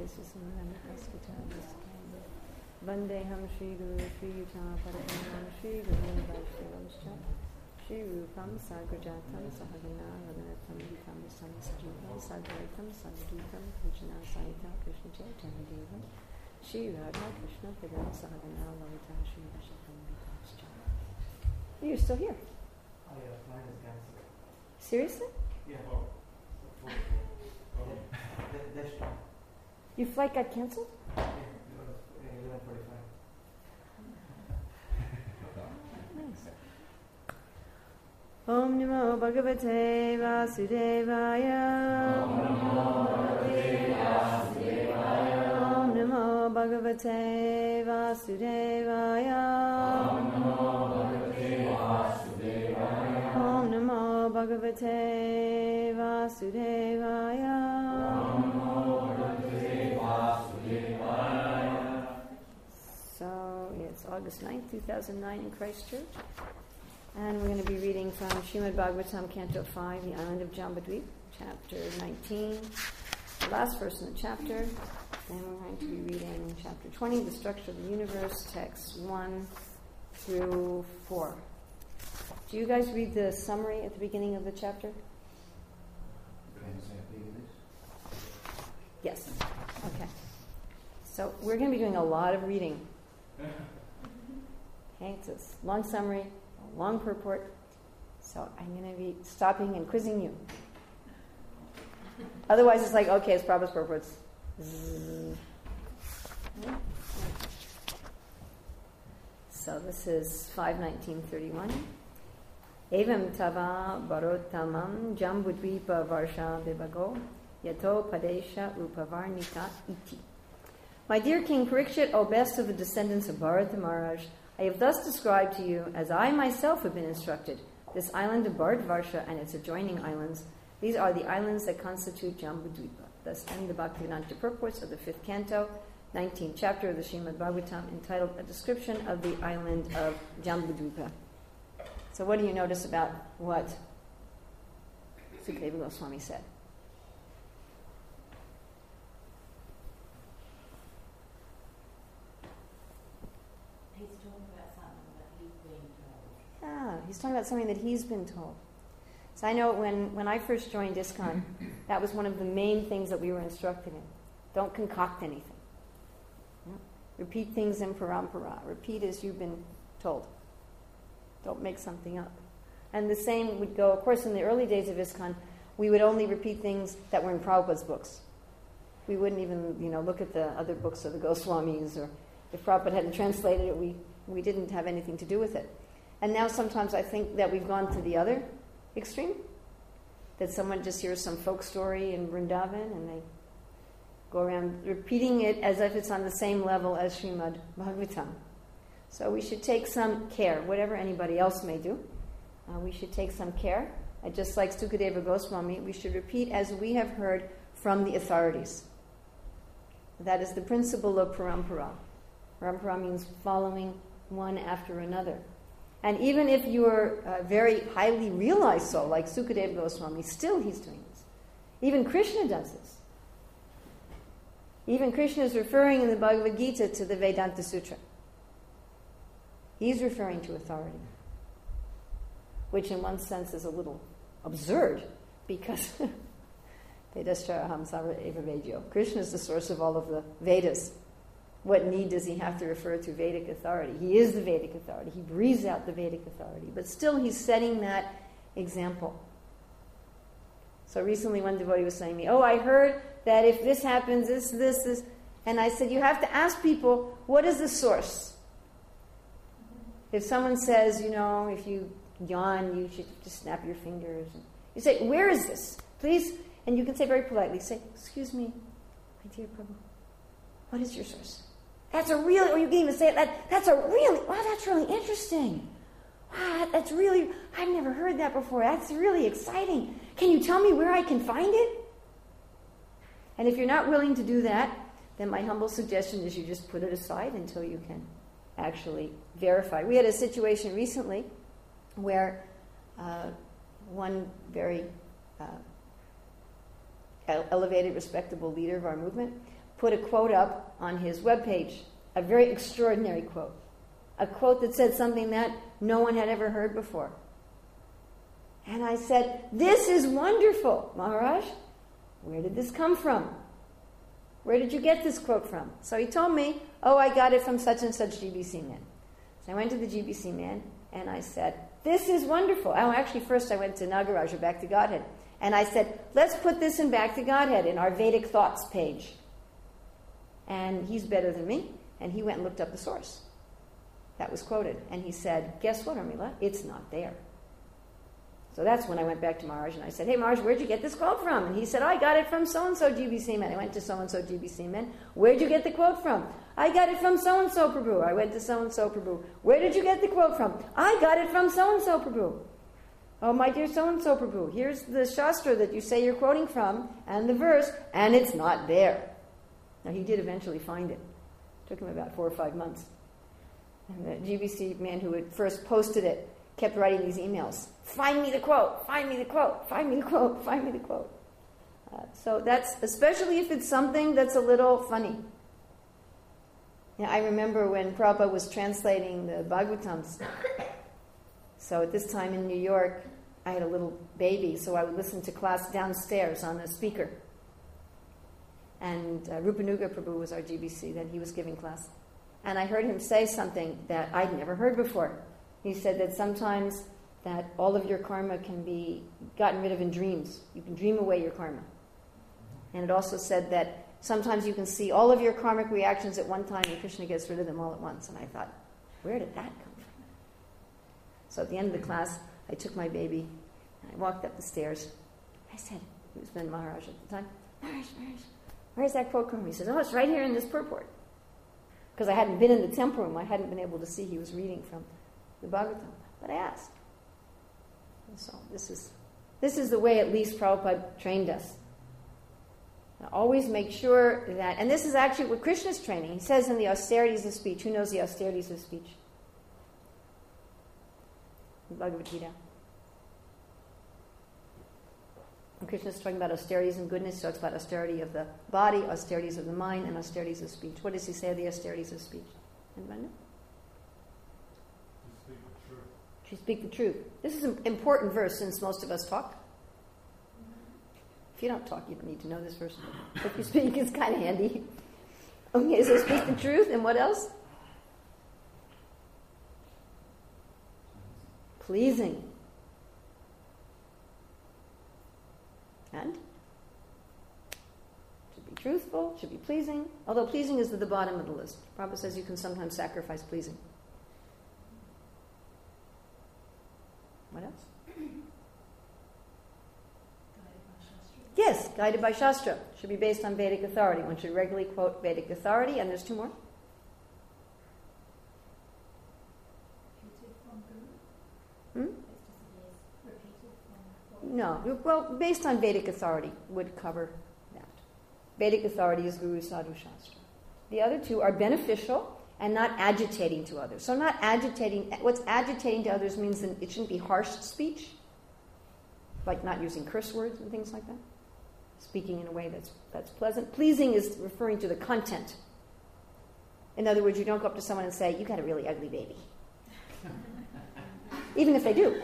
Vandeham Shri Guru Shri Yutam Paramanam Shri Guru Vaishnavamscha Shri Rupam Sagrajatam Sahagana Radhanatam Vitam Samsajivam Sadvaitam Sadhutam Krishna Saita Krishna Chaitanya Devam Shri Radha Krishna Padam Sahagana Lalita Shri Vashatam Vitamscha. You're still here? Oh yeah, mine is cancelled. Seriously? Yeah, that's true. Your flight got cancelled? Yeah, it was 11:45. Nice. Om Namo Bhagavate Vasudevaya. Om Namo Bhagavate Vasudevaya. Om Namo Bhagavate Vasudevaya. So it's August 9th, 2009 in Christchurch. And we're going to be reading from Srimad Bhagavatam, Canto 5, the Island of Jambudvip, Chapter 19, the last verse in the chapter. And we're going to be reading Chapter 20, the Structure of the Universe, texts 1 through 4. Do you guys read the summary at the beginning of the chapter? Yes. Okay. So we're going to be doing a lot of reading. Okay, it's a long summary, a long purport. So I'm going to be stopping and quizzing you. Otherwise, it's like, okay, it's Prabhupada's purports. So this is 5:19:31. Evam tava barotamam jambudvipa varsha vivago yato padesha upavarnita iti. My dear King Parikshit, O best of the descendants of Bharata Maharaj, I have thus described to you, as I myself have been instructed, this island of Bharatvarsha and its adjoining islands. These are the islands that constitute Jambudvipa. Thus end the Bhaktivedanta purports of the 5th canto, 19th chapter of the Srimad Bhagavatam, entitled A Description of the Island of Jambudvipa. So what do you notice about what Sukadeva Goswami said? He's talking about something that he's been told. Yeah, he's talking about something that he's been told. So I know when I first joined ISKCON, that was one of the main things that we were instructed in. Don't concoct anything. Repeat things in parampara. Repeat as you've been told. Don't make something up. And the same would go, of course, in the early days of ISKCON, we would only repeat things that were in Prabhupada's books. We wouldn't even, look at the other books of the Goswamis, or if Prabhupada hadn't translated it, we didn't have anything to do with it. And now sometimes I think that we've gone to the other extreme, that someone just hears some folk story in Vrindavan and they go around repeating it as if it's on the same level as Srimad Bhagavatam. So we should take some care, whatever anybody else may do. We should take some care. Just like Sukadeva Goswami, we should repeat as we have heard from the authorities. That is the principle of parampara. Parampara means following one after another. And even if you're a very highly realized soul, like Sukadeva Goswami, still he's doing this. Even Krishna does this. Even Krishna is referring in the Bhagavad Gita to the Vedanta Sutra. He's referring to authority, which in one sense is a little absurd, because Vedascharaham Sarva Eva Vedyo. Krishna is the source of all of the Vedas. What need does he have to refer to Vedic authority? He is the Vedic authority. He breathes out the Vedic authority. But still he's setting that example. So recently one devotee was saying to me, I heard that if this happens, this. And I said, you have to ask people, what is the source? If someone says, if you yawn, you should just snap your fingers. You say, where is this? Please. And you can say very politely, say, excuse me, my dear Prabhu, what is your source? Or you can even say it, that's really interesting. Wow, that's really, I've never heard that before. That's really exciting. Can you tell me where I can find it? And if you're not willing to do that, then my humble suggestion is you just put it aside until you can actually verify. We had a situation recently where one very elevated, respectable leader of our movement put a quote up on his webpage, a very extraordinary quote. A quote that said something that no one had ever heard before. And I said, "This is wonderful, Maharaj. Where did this come from? Where did you get this quote from?" So he told me, "Oh, I got it from such and such GBC man." So I went to the GBC man and I said, "This is wonderful." Oh, actually, first I went to Nagaraj, or Back to Godhead. And I said, "Let's put this in Back to Godhead in our Vedic Thoughts page." And he's better than me. And he went and looked up the source that was quoted. And he said, "Guess what, Urmila? It's not there." So that's when I went back to Maharaj and I said, "Hey, Maharaj, where'd you get this quote from?" And he said, "I got it from so-and-so GBC man." I went to so-and-so GBC man. "Where'd you get the quote from?" "I got it from so-and-so Prabhu." I went to so-and-so Prabhu. "Where did you get the quote from?" "I got it from so-and-so Prabhu." "Oh, my dear so-and-so Prabhu, here's the Shastra that you say you're quoting from, and the verse, and it's not there." Now, he did eventually find it. It took him about 4 or 5 months. And the GBC man who had first posted it kept writing these emails. "Find me the quote, find me the quote, find me the quote, find me the quote." So that's, especially if it's something that's a little funny. Yeah, I remember when Prabhupada was translating the Bhagavatams. So at this time in New York, I had a little baby, so I would listen to class downstairs on the speaker. And Rupanuga Prabhu was our GBC, that he was giving class. And I heard him say something that I'd never heard before. He said that sometimes that all of your karma can be gotten rid of in dreams. You can dream away your karma. And it also said that sometimes you can see all of your karmic reactions at one time and Krishna gets rid of them all at once. And I thought, where did that come from? So at the end of the class, I took my baby and I walked up the stairs. I said, it was Ben Maharaj at the time, Maharaj, where's that quote from? He says, "Oh, it's right here in this purport." Because I hadn't been in the temple room, I hadn't been able to see he was reading from the Bhagavatam. But I asked. And so this is the way at least Prabhupada trained us. Now, always make sure that, and this is actually what Krishna's training. He says in the austerities of speech. Who knows the austerities of speech? The Bhagavad Gita. And Krishna's talking about austerities and goodness. He talks about austerity of the body, austerities of the mind, and austerities of speech. What does he say of the austerities of speech? Anybody know? To speak the truth. This is an important verse since most of us talk. If you don't talk, you don't need to know this verse. If you speak, it's kind of handy. Okay, so speak the truth, and what else? Pleasing. And? Should be truthful, should be pleasing. Although pleasing is at the bottom of the list. Prabhupada says you can sometimes sacrifice pleasing. What else? Yes, guided by Shastra. Should be based on Vedic authority. One should regularly quote Vedic authority, and there's 2 more. No, well, based on Vedic authority would cover that. Vedic authority is Guru Sadhu Shastra. The other 2 are beneficial and not agitating to others. So not agitating, what's agitating to others means that it shouldn't be harsh speech, like not using curse words and things like that. Speaking in a way that's pleasant. Pleasing is referring to the content. In other words, you don't go up to someone and say, "You got a really ugly baby." Even if they do.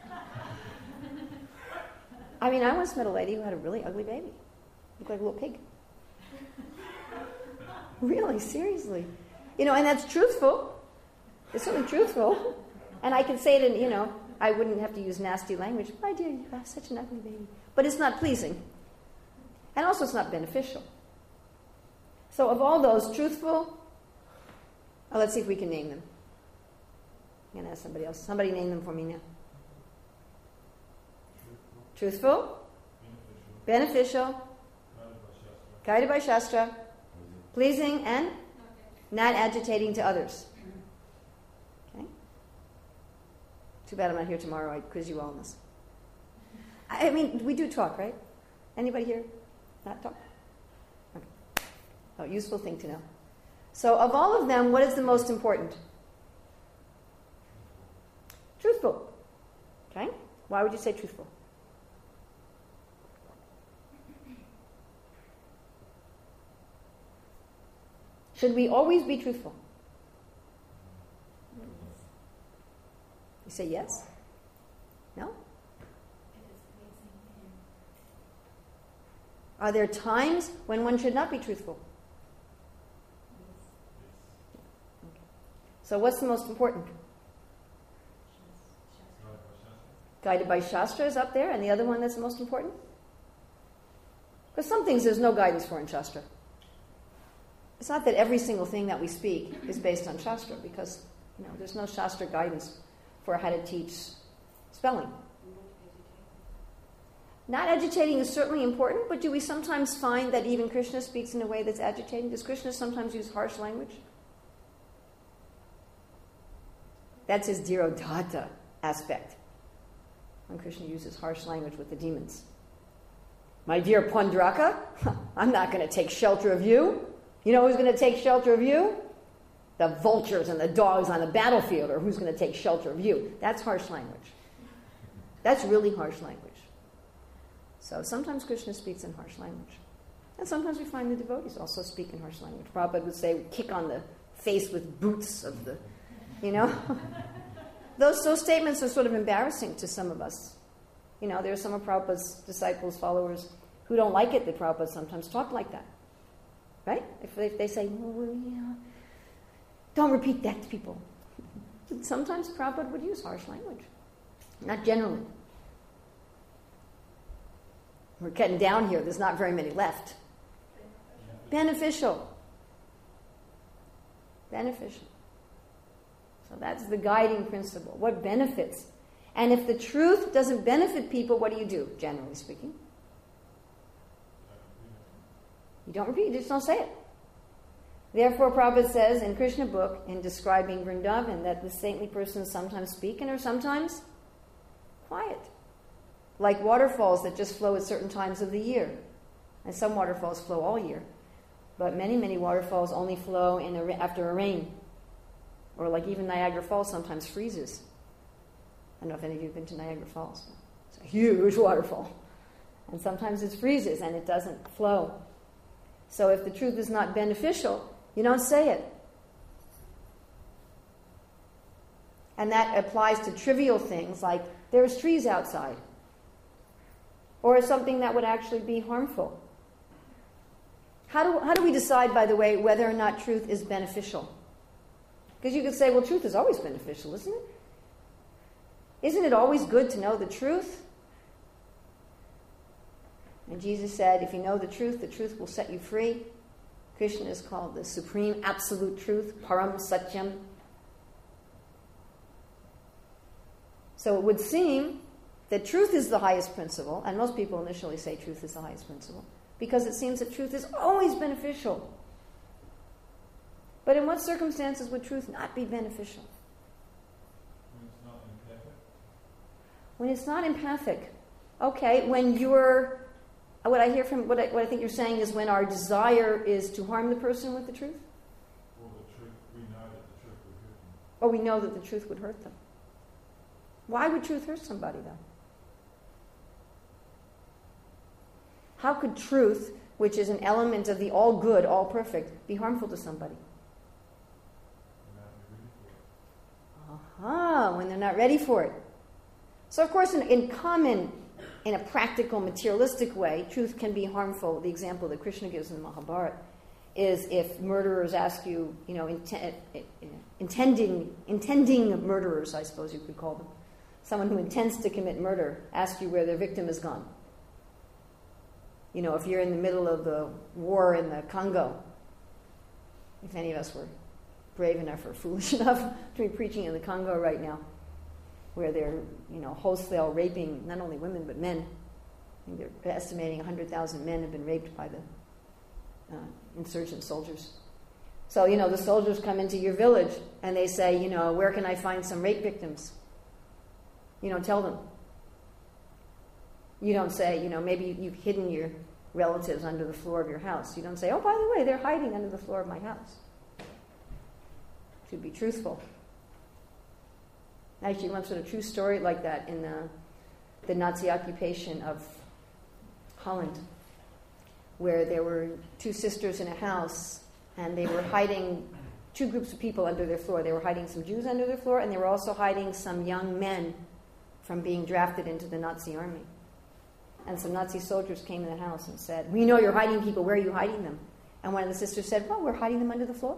I mean, I once met a lady who had a really ugly baby. Looked like a little pig. Really, seriously. And that's truthful. It's certainly truthful. And I can say it in, I wouldn't have to use nasty language. "My dear, you have such an ugly baby." But it's not pleasing. And also it's not beneficial. So of all those, truthful, let's see if we can name them. I'm going to ask somebody else. Somebody name them for me now. Truthful, beneficial, guided by Shastra, pleasing, and not agitating to others. Okay? Too bad I'm not here tomorrow. I'd quiz you all on this. I mean, we do talk, right? Anybody here not talk? Okay. Oh, useful thing to know. So of all of them, what is the most important? Truthful. Okay? Why would you say truthful? Should we always be truthful? You say yes? No? Are there times when one should not be truthful? Okay. So what's the most important? Guided by Shastra is up there, and the other one that's the most important? Because some things there's no guidance for in Shastra. It's not that every single thing that we speak is based on Shastra, because there's no Shastra guidance for how to teach spelling. Not agitating is certainly important, but do we sometimes find that even Krishna speaks in a way that's agitating? Does Krishna sometimes use harsh language? That's his Dhirodhata aspect. When Krishna uses harsh language with the demons. My dear Pandraka, I'm not going to take shelter of you. You know who's going to take shelter of you? The vultures and the dogs on the battlefield, or who's going to take shelter of you? That's harsh language. That's really harsh language. So sometimes Krishna speaks in harsh language. And sometimes we find the devotees also speak in harsh language. Prabhupada would say, kick on the face with boots of the, Those statements are sort of embarrassing to some of us. There are some of Prabhupada's disciples, followers, who don't like it that Prabhupada sometimes talk like that. Right? If they say, don't repeat that to people. Sometimes Prabhupada would use harsh language. Not generally. We're getting down here. There's not very many left. Beneficial. So that's the guiding principle. What benefits? And if the truth doesn't benefit people, what do, generally speaking? You don't repeat, you just don't say it. Therefore, Prabhupada says in Krishna book, in describing Vrindavan, that the saintly persons sometimes speak and are sometimes quiet. Like waterfalls that just flow at certain times of the year. And some waterfalls flow all year. But many, many waterfalls only flow after a rain. Or like even Niagara Falls sometimes freezes. I don't know if any of you have been to Niagara Falls. It's a huge waterfall. And sometimes it freezes and it doesn't flow. So if the truth is not beneficial, you don't say it. And that applies to trivial things like there's trees outside. Or something that would actually be harmful. How do we decide, by the way, whether or not truth is beneficial? Because you could say, well, truth is always beneficial, isn't it? Isn't it always good to know the truth? And Jesus said, if you know the truth will set you free. Krishna is called the supreme absolute truth, Param Satyam. So it would seem that truth is the highest principle, and most people initially say truth is the highest principle, because it seems that truth is always beneficial. But in what circumstances would truth not be beneficial? When it's not empathic. Okay, when you're... What I hear from... What I think you're saying is when our desire is to harm the person with the truth? Well, the truth, we know that the truth would hurt them. Or we know that the truth would hurt them. Why would truth hurt somebody, though? How could truth, which is an element of the all good, all perfect, be harmful to somebody? When they're not ready for it. So, of course, in a practical, materialistic way, truth can be harmful. The example that Krishna gives in the Mahabharata is if murderers ask you, intending murderers, I suppose you could call them, someone who intends to commit murder, asks you where their victim is gone. If you're in the middle of the war in the Congo, if any of us were brave enough or foolish enough to be preaching in the Congo right now, where they're, wholesale raping not only women but men. I think they're estimating 100,000 men have been raped by the insurgent soldiers. So, the soldiers come into your village and they say, where can I find some rape victims? You don't tell them. You don't say, maybe you've hidden your relatives under the floor of your house. You don't say, oh, by the way, they're hiding under the floor of my house. To be truthful. Actually, once heard a true story like that in the Nazi occupation of Holland, where there were two sisters in a house, And they were hiding two groups of people under their floor. They were hiding some Jews under their floor, and they were also hiding some young men from being drafted into the Nazi army. And some Nazi soldiers came in the house and said, "We know you're hiding people. Where are you hiding them?" And one of the sisters said, "Well, we're hiding them under the floor."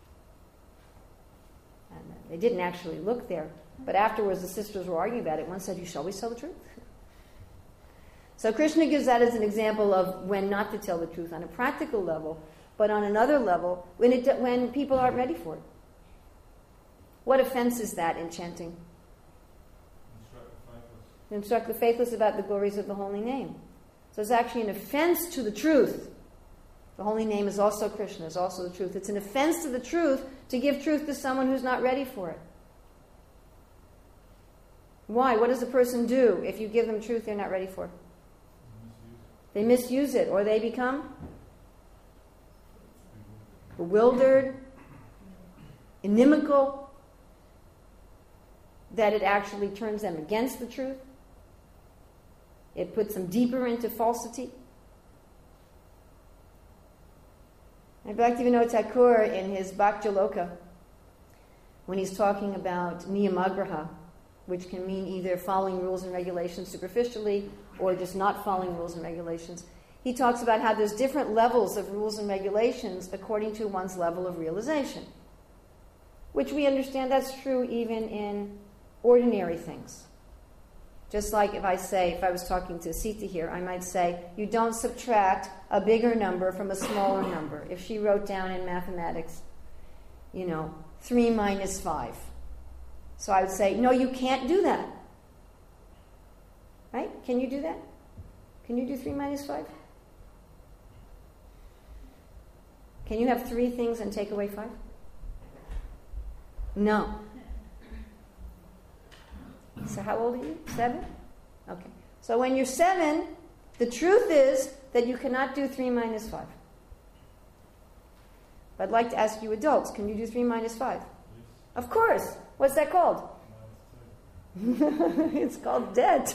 And they didn't actually look there. But afterwards, the sisters were arguing about it. One said, "You should always tell the truth." So Krishna gives that as an example of when not to tell the truth on a practical level, but on another level, when people aren't ready for it. What offense is that in chanting? Instruct the faithless about the glories of the holy name. So it's actually an offense to the truth. The holy name is also Krishna, is also the truth. It's an offense to the truth to give truth to someone who's not ready for it. Why? What does a person do if you give them truth they're not ready for? They misuse it, or they become bewildered, inimical, that it actually turns them against the truth. It puts them deeper into falsity. And Bhaktivinoda Thakur, in his Bhakti-loka, when he's talking about niyamagraha, which can mean either following rules and regulations superficially or just not following rules and regulations, he talks about how there's different levels of rules and regulations according to one's level of realization, which we understand that's true even in ordinary things. Just like if I was talking to Sita here, I might say, you don't subtract a bigger number from a smaller number. If she wrote down in mathematics, 3 minus 5. So I would say, no, you can't do that. Right? Can you do that? Can you do 3 minus 5? Can you have 3 things and take away 5? No. So how old are you? 7? Okay. So when you're 7, the truth is that you cannot do 3 minus 5. But I'd like to ask you adults, can you do 3 minus 5? Yes. Of course. What's that called? It's called debt.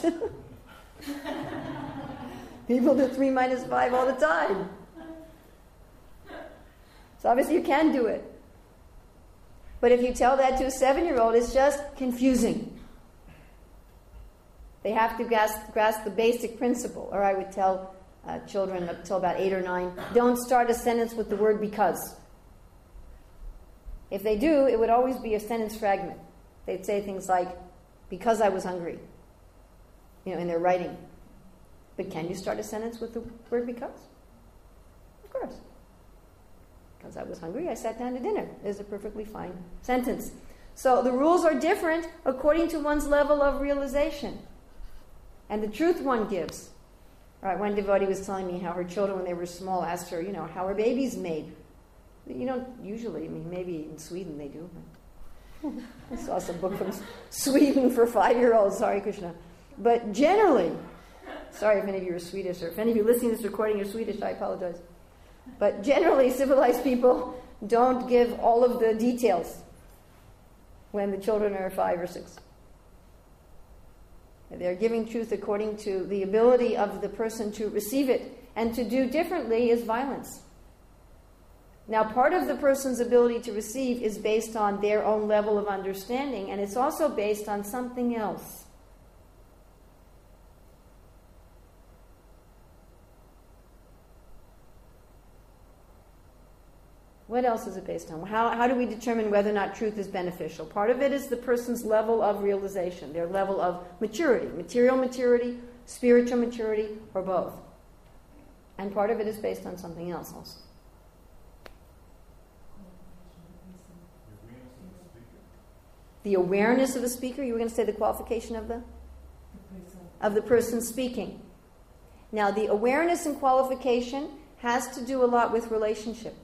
People do 3 minus 5 all the time. So obviously you can do it. But if you tell that to a 7-year-old, it's just confusing. They have to grasp the basic principle. Or I would tell children up till about 8 or 9, don't start a sentence with the word because. If they do, it would always be a sentence fragment. They'd say things like, because I was hungry, in their writing. But can you start a sentence with the word because? Of course. Because I was hungry, I sat down to dinner. Is a perfectly fine sentence. So the rules are different according to one's level of realization. And the truth one gives. Right, one devotee was telling me how her children, when they were small, asked her, how are babies made? Usually, maybe in Sweden they do. I saw some book from Sweden for 5-year-olds, sorry Krishna. But generally, sorry if any of you are Swedish, or if any of you listening to this recording are Swedish, I apologize. But generally, civilized people don't give all of the details when the children are 5 or 6. They're giving truth according to the ability of the person to receive it. And to do differently is violence. Now, part of the person's ability to receive is based on their own level of understanding, and it's also based on something else. What else is it based on? How do we determine whether or not truth is beneficial? Part of it is the person's level of realization, their level of maturity, material maturity, spiritual maturity, or both. And part of it is based on something else also. The awareness of the speaker? You were going to say the qualification of the person speaking. Now, the awareness and qualification has to do a lot with relationship.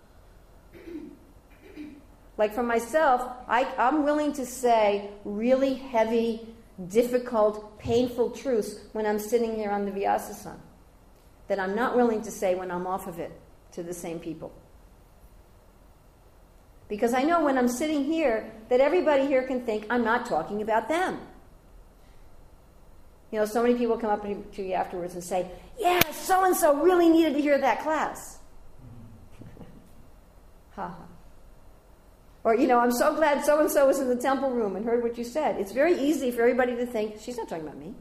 Like for myself, I'm willing to say really heavy, difficult, painful truths when I'm sitting here on the Vyasasana that I'm not willing to say when I'm off of it to the same people. Because I know when I'm sitting here that everybody here can think I'm not talking about them. So many people come up to you afterwards and say, yeah, so-and-so really needed to hear that class. Ha ha. Or, I'm so glad so-and-so was in the temple room and heard what you said. It's very easy for everybody to think, she's not talking about me.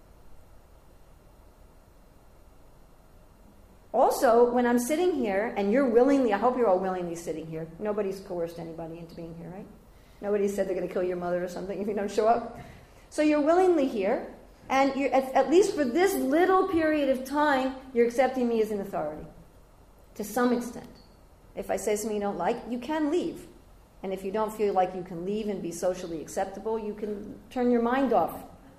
Also, when I'm sitting here, and you're willingly, I hope you're all willingly sitting here. Nobody's coerced anybody into being here, right? Nobody said they're going to kill your mother or something if you don't show up. So you're willingly here, and you're, at least for this little period of time, you're accepting me as an authority. To some extent. If I say something you don't like, you can leave. And if you don't feel like you can leave and be socially acceptable, you can turn your mind off.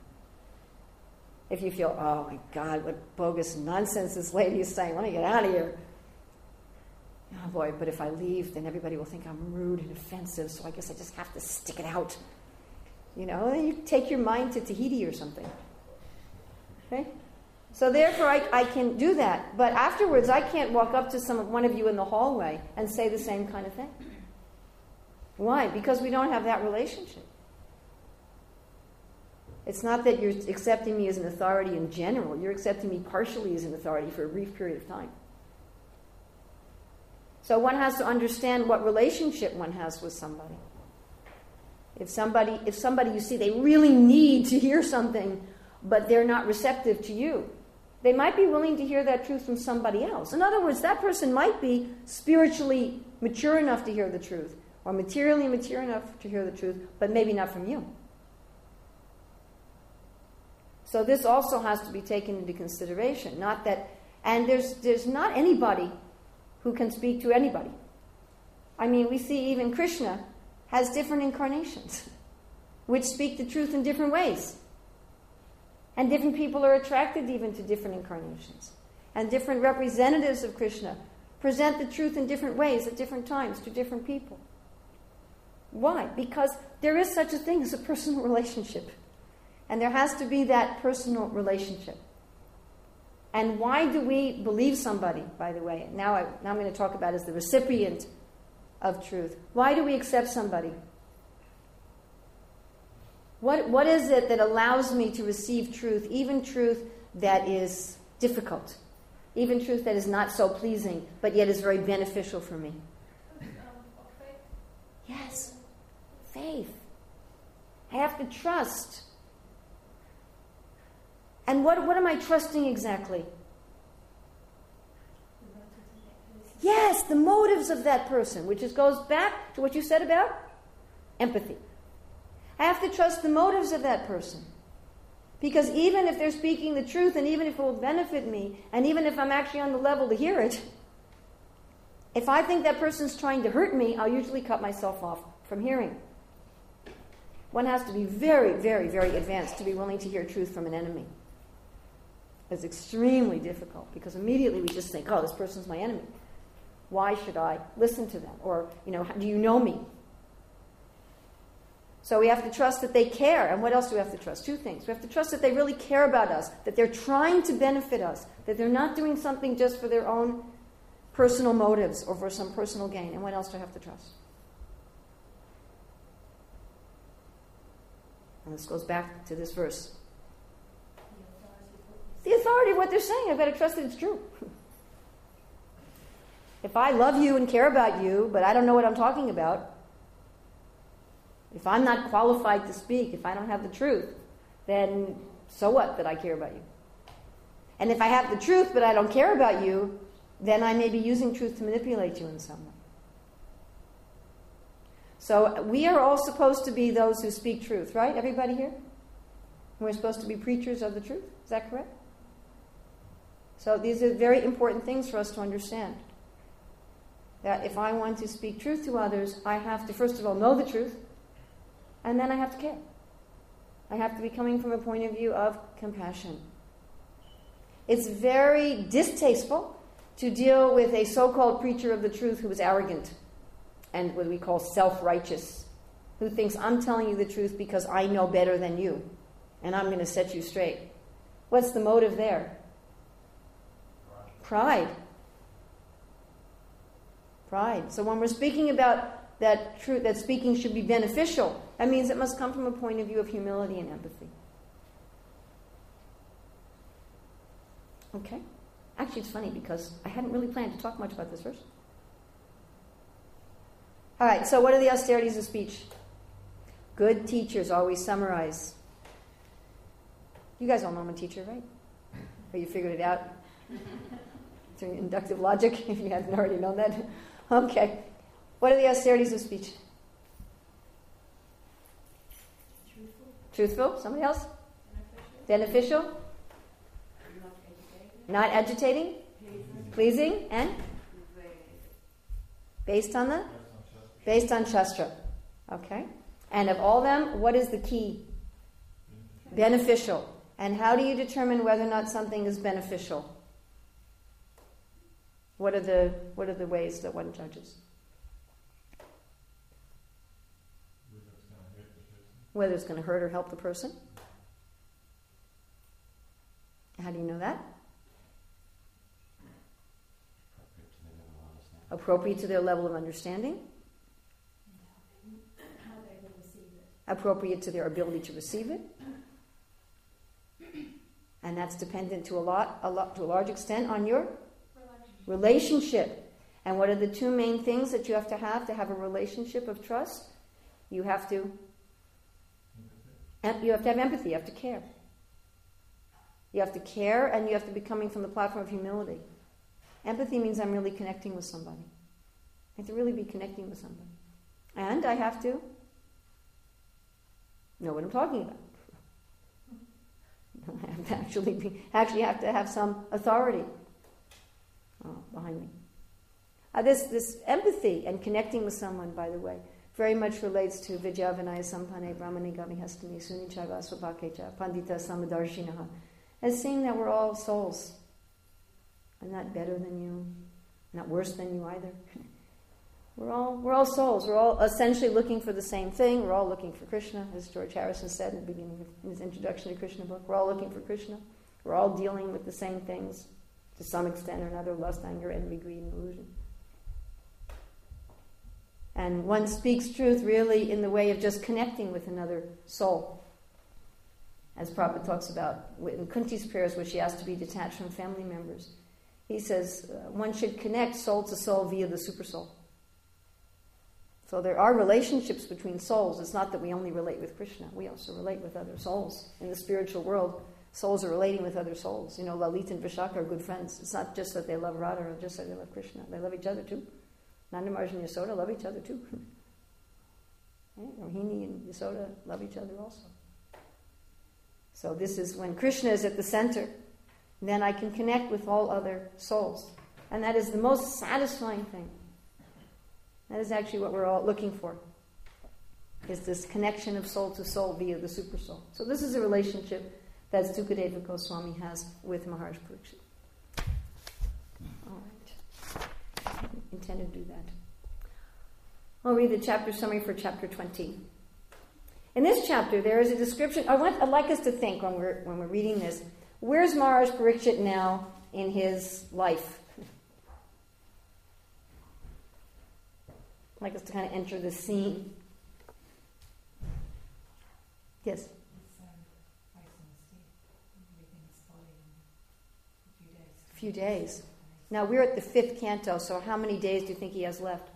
If you feel, oh my God, what bogus nonsense this lady is saying, let me get out of here. Oh boy, but if I leave, then everybody will think I'm rude and offensive, so I guess I just have to stick it out. And you take your mind to Tahiti or something. Okay? So therefore, I can do that. But afterwards, I can't walk up to one of you in the hallway and say the same kind of thing. Why? Because we don't have that relationship. It's not that you're accepting me as an authority in general. You're accepting me partially as an authority for a brief period of time. So one has to understand what relationship one has with somebody. If somebody you see, they really need to hear something, but they're not receptive to you, they might be willing to hear that truth from somebody else. In other words, that person might be spiritually mature enough to hear the truth, or materially mature enough to hear the truth, but maybe not from you. So this also has to be taken into consideration. Not that, and there's not anybody who can speak to anybody. I mean, we see even Krishna has different incarnations, which speak the truth in different ways. And different people are attracted even to different incarnations. And different representatives of Krishna present the truth in different ways at different times to different people. Why? Because there is such a thing as a personal relationship. And there has to be that personal relationship. And why do we believe somebody, by the way? Now I'm going to talk about as the recipient of truth. Why do we accept somebody? What is it that allows me to receive truth, even truth that is difficult, even truth that is not so pleasing, but yet is very beneficial for me? Faith. Yes, faith. I have to trust. And what am I trusting exactly? Yes, the motives of that person, which goes back to what you said about empathy. I have to trust the motives of that person. Because even if they're speaking the truth, and even if it will benefit me, and even if I'm actually on the level to hear it, if I think that person's trying to hurt me, I'll usually cut myself off from hearing. One has to be very, very, very advanced to be willing to hear truth from an enemy. It's extremely difficult, because immediately we just think, oh, this person's my enemy. Why should I listen to them? Or, do you know me? So we have to trust that they care. And what else do we have to trust? Two things. We have to trust that they really care about us, that they're trying to benefit us, that they're not doing something just for their own personal motives or for some personal gain. And what else do I have to trust? And this goes back to this verse. The authority of what they're saying. I've got to trust that it's true. If I love you and care about you, but I don't know what I'm talking about, if I'm not qualified to speak, if I don't have the truth, then so what that I care about you? And if I have the truth but I don't care about you, then I may be using truth to manipulate you in some way. So we are all supposed to be those who speak truth, right? Everybody here? We're supposed to be preachers of the truth. Is that correct? So these are very important things for us to understand. That if I want to speak truth to others, I have to, first of all, know the truth, and then I have to care. I have to be coming from a point of view of compassion. It's very distasteful to deal with a so-called preacher of the truth who is arrogant and what we call self-righteous, who thinks, I'm telling you the truth because I know better than you, and I'm going to set you straight. What's the motive there? Pride. Pride. So when we're speaking about that truth, that speaking should be beneficial, that means it must come from a point of view of humility and empathy. Okay? Actually, it's funny because I hadn't really planned to talk much about this verse. All right, so what are the austerities of speech? Good teachers always summarize. You guys all know I'm a teacher, right? Or you figured it out through inductive logic, if you hadn't already known that. Okay. What are the austerities of speech? Truthful. Somebody else? Beneficial. Not agitating. Pleasing. And? Based on the? Based on Shastra. Okay. And of all them, what is the key? Beneficial. And how do you determine whether or not something is beneficial? What are the ways that one judges? Whether it's going to hurt or help the person. How do you know that? Appropriate to their level of understanding. How they will receive it. Appropriate to their ability to receive it. And that's dependent to a large extent on your relationship. And what are the two main things that you have to have a relationship of trust? You have to have empathy. You have to care. You have to care, and you have to be coming from the platform of humility. Empathy means I'm really connecting with somebody. I have to really be connecting with somebody. And I have to know what I'm talking about. I have to actually have to have some authority behind me. This empathy and connecting with someone, by the way, very much relates to Vijaya Vinaya Sampane Brahmani Gami Hastami Suni Chaiva Svapakecha Pandita Samadarshinaha, as seeing that we're all souls. I'm not better than you, not worse than you either. We're all souls. We're all essentially looking for the same thing. We're all looking for Krishna, as George Harrison said in the beginning of his introduction to Krishna book. We're all looking for Krishna. We're all dealing with the same things to some extent or another: lust, anger, envy, greed, and illusion. And one speaks truth really in the way of just connecting with another soul. As Prabhupada talks about in Kunti's prayers, where she asked to be detached from family members. He says one should connect soul to soul via the super soul. So there are relationships between souls. It's not that we only relate with Krishna. We also relate with other souls. In the spiritual world, souls are relating with other souls. You know, Lalit and Vishaka are good friends. It's not just that they love Radha or just that they love Krishna. They love each other too. Nanda, Marj, and Yasoda love each other too. Rohini and Yasoda love each other also. So this is when Krishna is at the center, then I can connect with all other souls. And that is the most satisfying thing. That is actually what we're all looking for, is this connection of soul to soul via the super soul. So this is a relationship that Sukadeva Goswami has with Maharaj Parikshit. All right. I intended to do that. I'll read the chapter summary for chapter 20. In this chapter, there is a description. I'd like us to think when we're reading this, where's Maharaj Parikshit now in his life? I'd like us to kind of enter the scene. Yes? A few days. Now we're at the 5th canto, so how many days do you think he has left?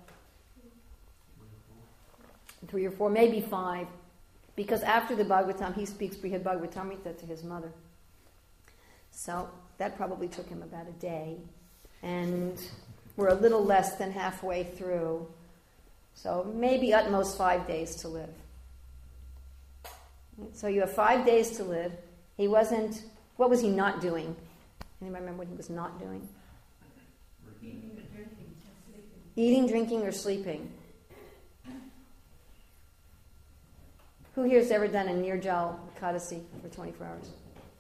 3 or 4, maybe 5. Because after the Bhagavatam, he speaks Brihad Bhagavatamrita to his mother. So that probably took him about a day. And we're a little less than halfway through. So maybe at most 5 days to live. So you have 5 days to live. What was he not doing? Anybody remember what he was not doing? Eating, drinking, or sleeping. Who here has ever done a Nirjal Ekadasi for 24 hours?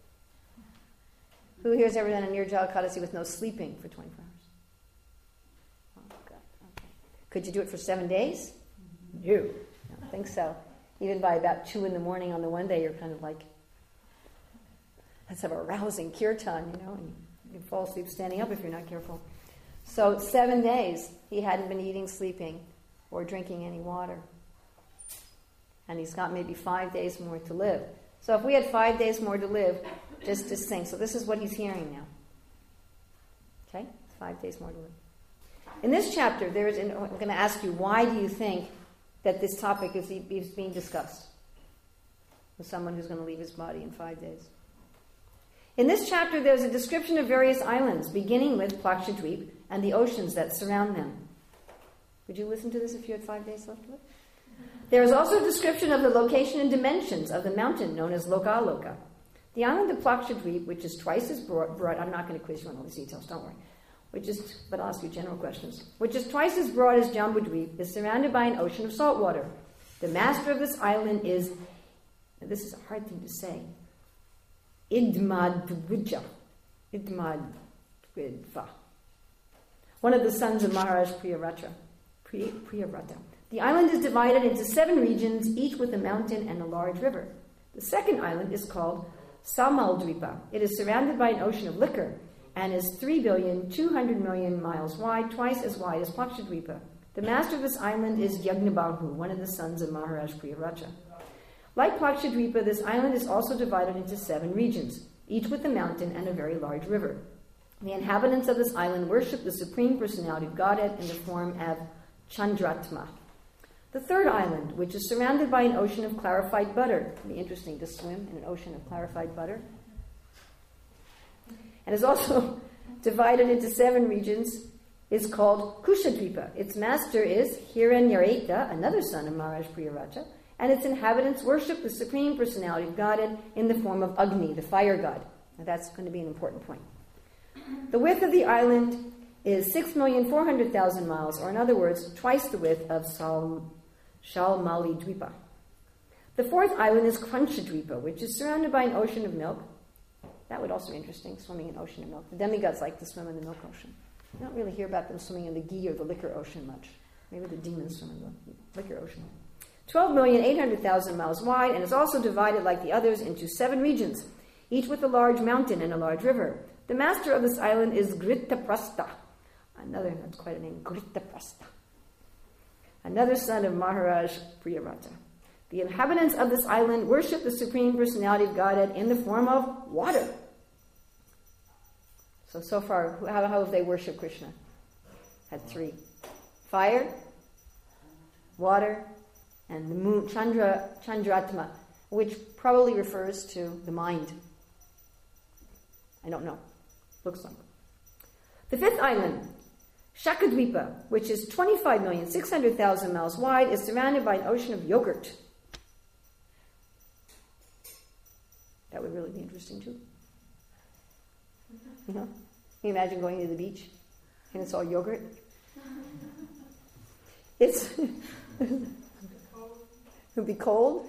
Who here has ever done a Nirjal Ekadasi with no sleeping for 24 hours? Oh, God. Okay. Could you do it for 7 days? No. I don't think so. Even by about 2 a.m. on the one day, you're kind of like, let's have a rousing kirtan, and you can fall asleep standing up if you're not careful. So 7 days, he hadn't been eating, sleeping, or drinking any water. And he's got maybe 5 days more to live. So if we had 5 days more to live, just think. So this is what he's hearing now. Okay? 5 days more to live. In this chapter, I'm going to ask you, why do you think that this topic is being discussed with someone who's going to leave his body in 5 days? In this chapter, there's a description of various islands, beginning with Plakshadweep and the oceans that surround them. Would you listen to this if you had 5 days left of it? There is also a description of the location and dimensions of the mountain known as Lokaloka. The island of Plakshadweep, which is twice as broad, I'm not going to quiz you on all these details, don't worry, but I'll ask you general questions, which is twice as broad as Jambudweep, is surrounded by an ocean of salt water. The master of this island is, this is a hard thing to say, Idmadwija, one of the sons of Maharaj Priyarata. The island is divided into 7 regions, each with a mountain and a large river. The second island is called Samaldwipa. It is surrounded by an ocean of liquor and is 3,200,000,000 miles wide, twice as wide as Plakshadweepa. The master of this island is Yagnabahu, one of the sons of Maharaj Priyarata. Like Plakshadweepa, this island is also divided into 7 regions, each with a mountain and a very large river. The inhabitants of this island worship the Supreme Personality of Godhead in the form of Chandratma. The third island, which is surrounded by an ocean of clarified butter, it'd be interesting to swim in an ocean of clarified butter, and is also divided into 7 regions, is called Kushadweepa. Its master is Hiranyareta, another son of Maharaj Priyarata, and its inhabitants worship the Supreme Personality of Godhead in the form of Agni, the fire god. Now that's going to be an important point. The width of the island is 6,400,000 miles, or in other words, twice the width of Shalmali Dweepa. The fourth island is Kranchadweepa, which is surrounded by an ocean of milk. That would also be interesting, swimming in an ocean of milk. The demigods like to swim in the milk ocean. You don't really hear about them swimming in the ghee or the liquor ocean much. Maybe the demons swim in the liquor ocean. 12,800,000 miles wide, and is also divided, like the others, into 7 regions, each with a large mountain and a large river. The master of this island is Gritaprastha. That's quite a name, Gritaprastha. Another son of Maharaj Priyarata. The inhabitants of this island worship the Supreme Personality of Godhead in the form of water. So far, how have they worshipped Krishna? Had 3. Fire, water, and the moon, Chandratma, which probably refers to the mind. I don't know. Looks like. The fifth island, Shakadweepa, which is 25,600,000 miles wide, is surrounded by an ocean of yogurt. That would really be interesting too. You know? Can you imagine going to the beach and it's all yogurt? It would be cold.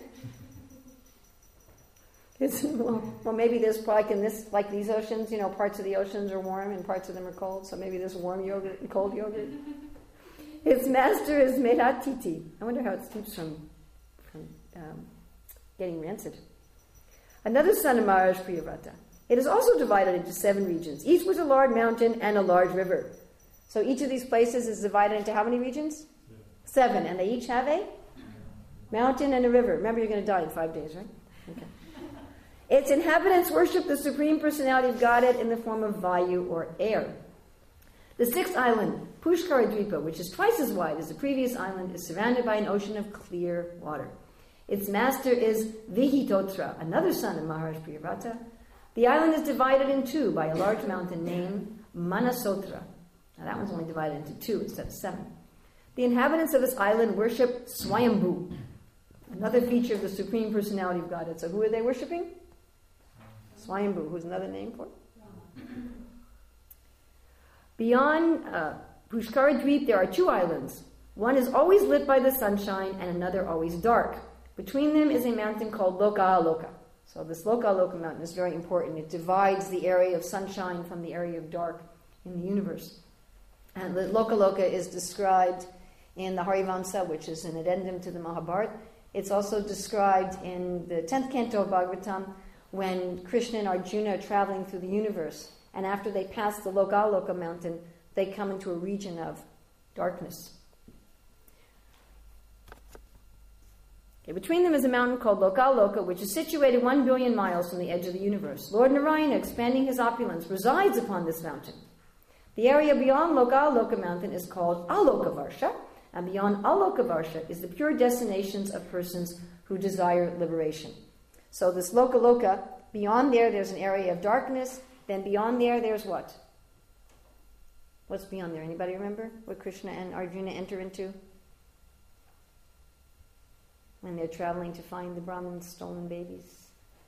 Well, maybe there's like these oceans, parts of the oceans are warm and parts of them are cold. So maybe there's warm yogurt and cold yogurt. Its master is Meratiti. I wonder how it keeps from getting rancid. Another son of Maharaj Priyarata. It is also divided into 7 regions, each with a large mountain and a large river. So each of these places is divided into how many regions? 7. And they each have a mountain and a river. Remember, you're going to die in 5 days, right? Okay. Its inhabitants worship the Supreme Personality of Godhead in the form of Vayu, or air. The 6th island, Pushkaradweepa, which is twice as wide as the previous island, is surrounded by an ocean of clear water. Its master is Vihitotra, another son of Maharaj Priyarata. The island is divided in 2 by a large mountain named Manasotra. Now that one's only divided into 2 instead of 7. The inhabitants of this island worship Swayambhu, another feature of the Supreme Personality of Godhead. So who are they worshipping? Swayambhu, who's another name for it? Beyond Pushkaradweep, there are 2 islands. One is always lit by the sunshine and another always dark. Between them is a mountain called Lokaloka. So this Lokaloka mountain is very important. It divides the area of sunshine from the area of dark in the universe. And the Lokaloka is described in the Harivamsa, which is an addendum to the Mahabharata. It's also described in the 10th canto of Bhagavatam when Krishna and Arjuna are traveling through the universe. And after they pass the Lokaloka mountain, they come into a region of darkness. Okay, between them is a mountain called Lokaloka, which is situated 1 billion miles from the edge of the universe. Lord Narayana, expanding his opulence, resides upon this mountain. The area beyond Loka mountain is called Alokavarsha, and beyond Alokavarsha is the pure destinations of persons who desire liberation. So this Loka, beyond there's an area of darkness, then beyond there's what? What's beyond there? Anybody remember what Krishna and Arjuna enter into? When they're traveling to find the Brahman's stolen babies.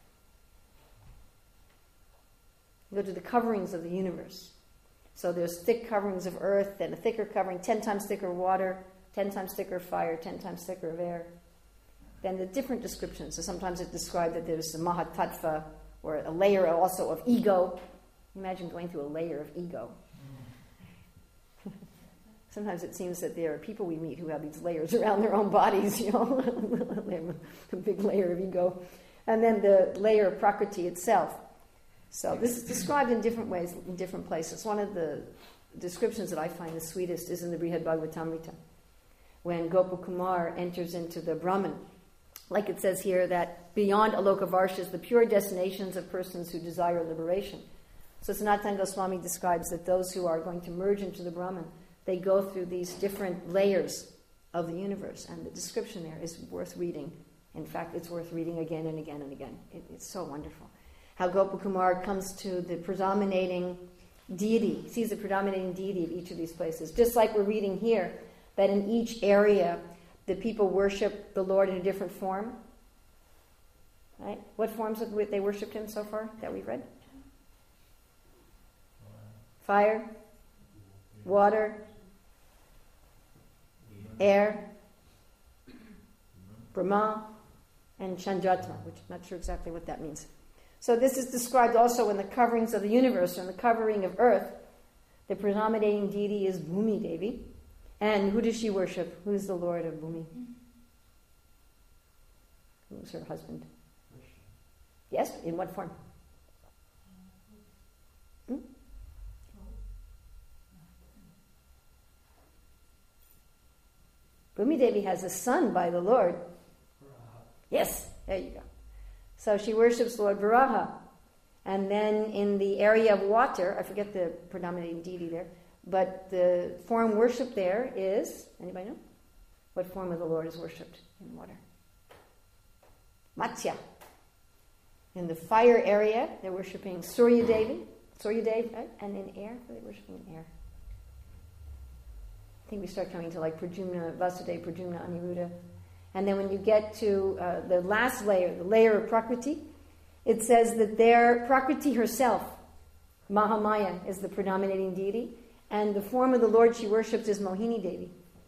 Go to the coverings of the universe. So there's thick coverings of earth, then a thicker covering, 10 times thicker water, 10 times thicker fire, 10 times thicker of air. Then the different descriptions. So sometimes it's described that there's a Mahatattva, or a layer also of ego. Imagine going through a layer of ego. Sometimes it seems that there are people we meet who have these layers around their own bodies, you know, a big layer of ego. And then the layer of Prakriti itself. So this is described in different ways, in different places. One of the descriptions that I find the sweetest is in the Brihad Bhagavatamrita, when Gopakumar enters into the Brahman. Like it says here, that beyond Alokavarsha is the pure destinations of persons who desire liberation. So Sanatana Goswami describes that those who are going to merge into the Brahman, they go through these different layers of the universe, and the description there is worth reading. In fact, it's worth reading again and again and again. It's so wonderful. How Gopakumar comes to the predominating deity, sees the predominating deity of each of these places. Just like we're reading here, that in each area, the people worship the Lord in a different form. Right? What forms have they worshipped him so far that we've read? Fire, water, air, Brahma, and Chandratma, which I'm not sure exactly what that means. So this is described also in the coverings of the universe, or in the covering of earth. The predominating deity is Bhumi Devi. And who does she worship? Who's the Lord of Bhumi? Who's her husband? Yes, in what form? Bhumi Devi has a son by the Lord. Yes, there you go. So she worships Lord Varaha. And then in the area of water, I forget the predominating deity there, but the form worshipped there is, anybody know? What form of the Lord is worshipped in water? Matsya. In the fire area, they're worshipping Surya Devi, right? And in air, are they worshipping in air? I think we start coming to like Pradyumna, Vasudeva, Pradyumna, Aniruddha. And then when you get to the last layer, the layer of Prakriti, it says that there, Prakriti herself, Mahamaya, is the predominating deity, and the form of the Lord she worships is Mohini Devi.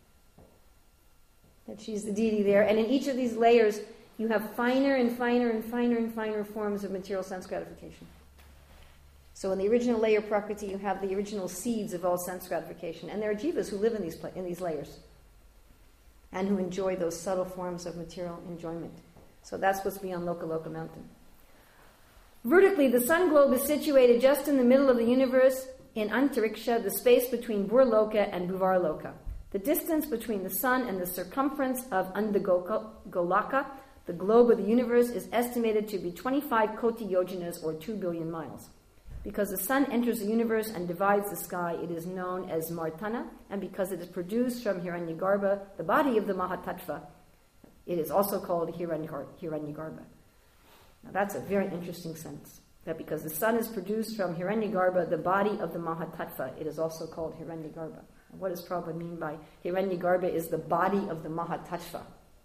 That she's the deity there. And in each of these layers, you have finer and finer and finer and finer forms of material sense gratification. So in the original layer of Prakriti, you have the original seeds of all sense gratification. And there are jivas who live in these layers and who enjoy those subtle forms of material enjoyment. So that's what's beyond Loka mountain. Vertically, the sun globe is situated just in the middle of the universe in Antariksha, the space between Burloka and Bhuvarloka. The distance between the sun and the circumference of Andagolaka, the globe of the universe, is estimated to be 25 koti yojanas, or 2 billion miles. Because the sun enters the universe and divides the sky, it is known as Martana, and because it is produced from Hiranyagarbha, the body of the Mahatattva, it is also called Hiranyagarbha. Now that's a very interesting sentence, that because the sun is produced from Hiranyagarbha, the body of the Mahatattva, it is also called Hiranyagarbha. And what does Prabhupada mean by Hiranyagarbha is the body of the Mahatattva?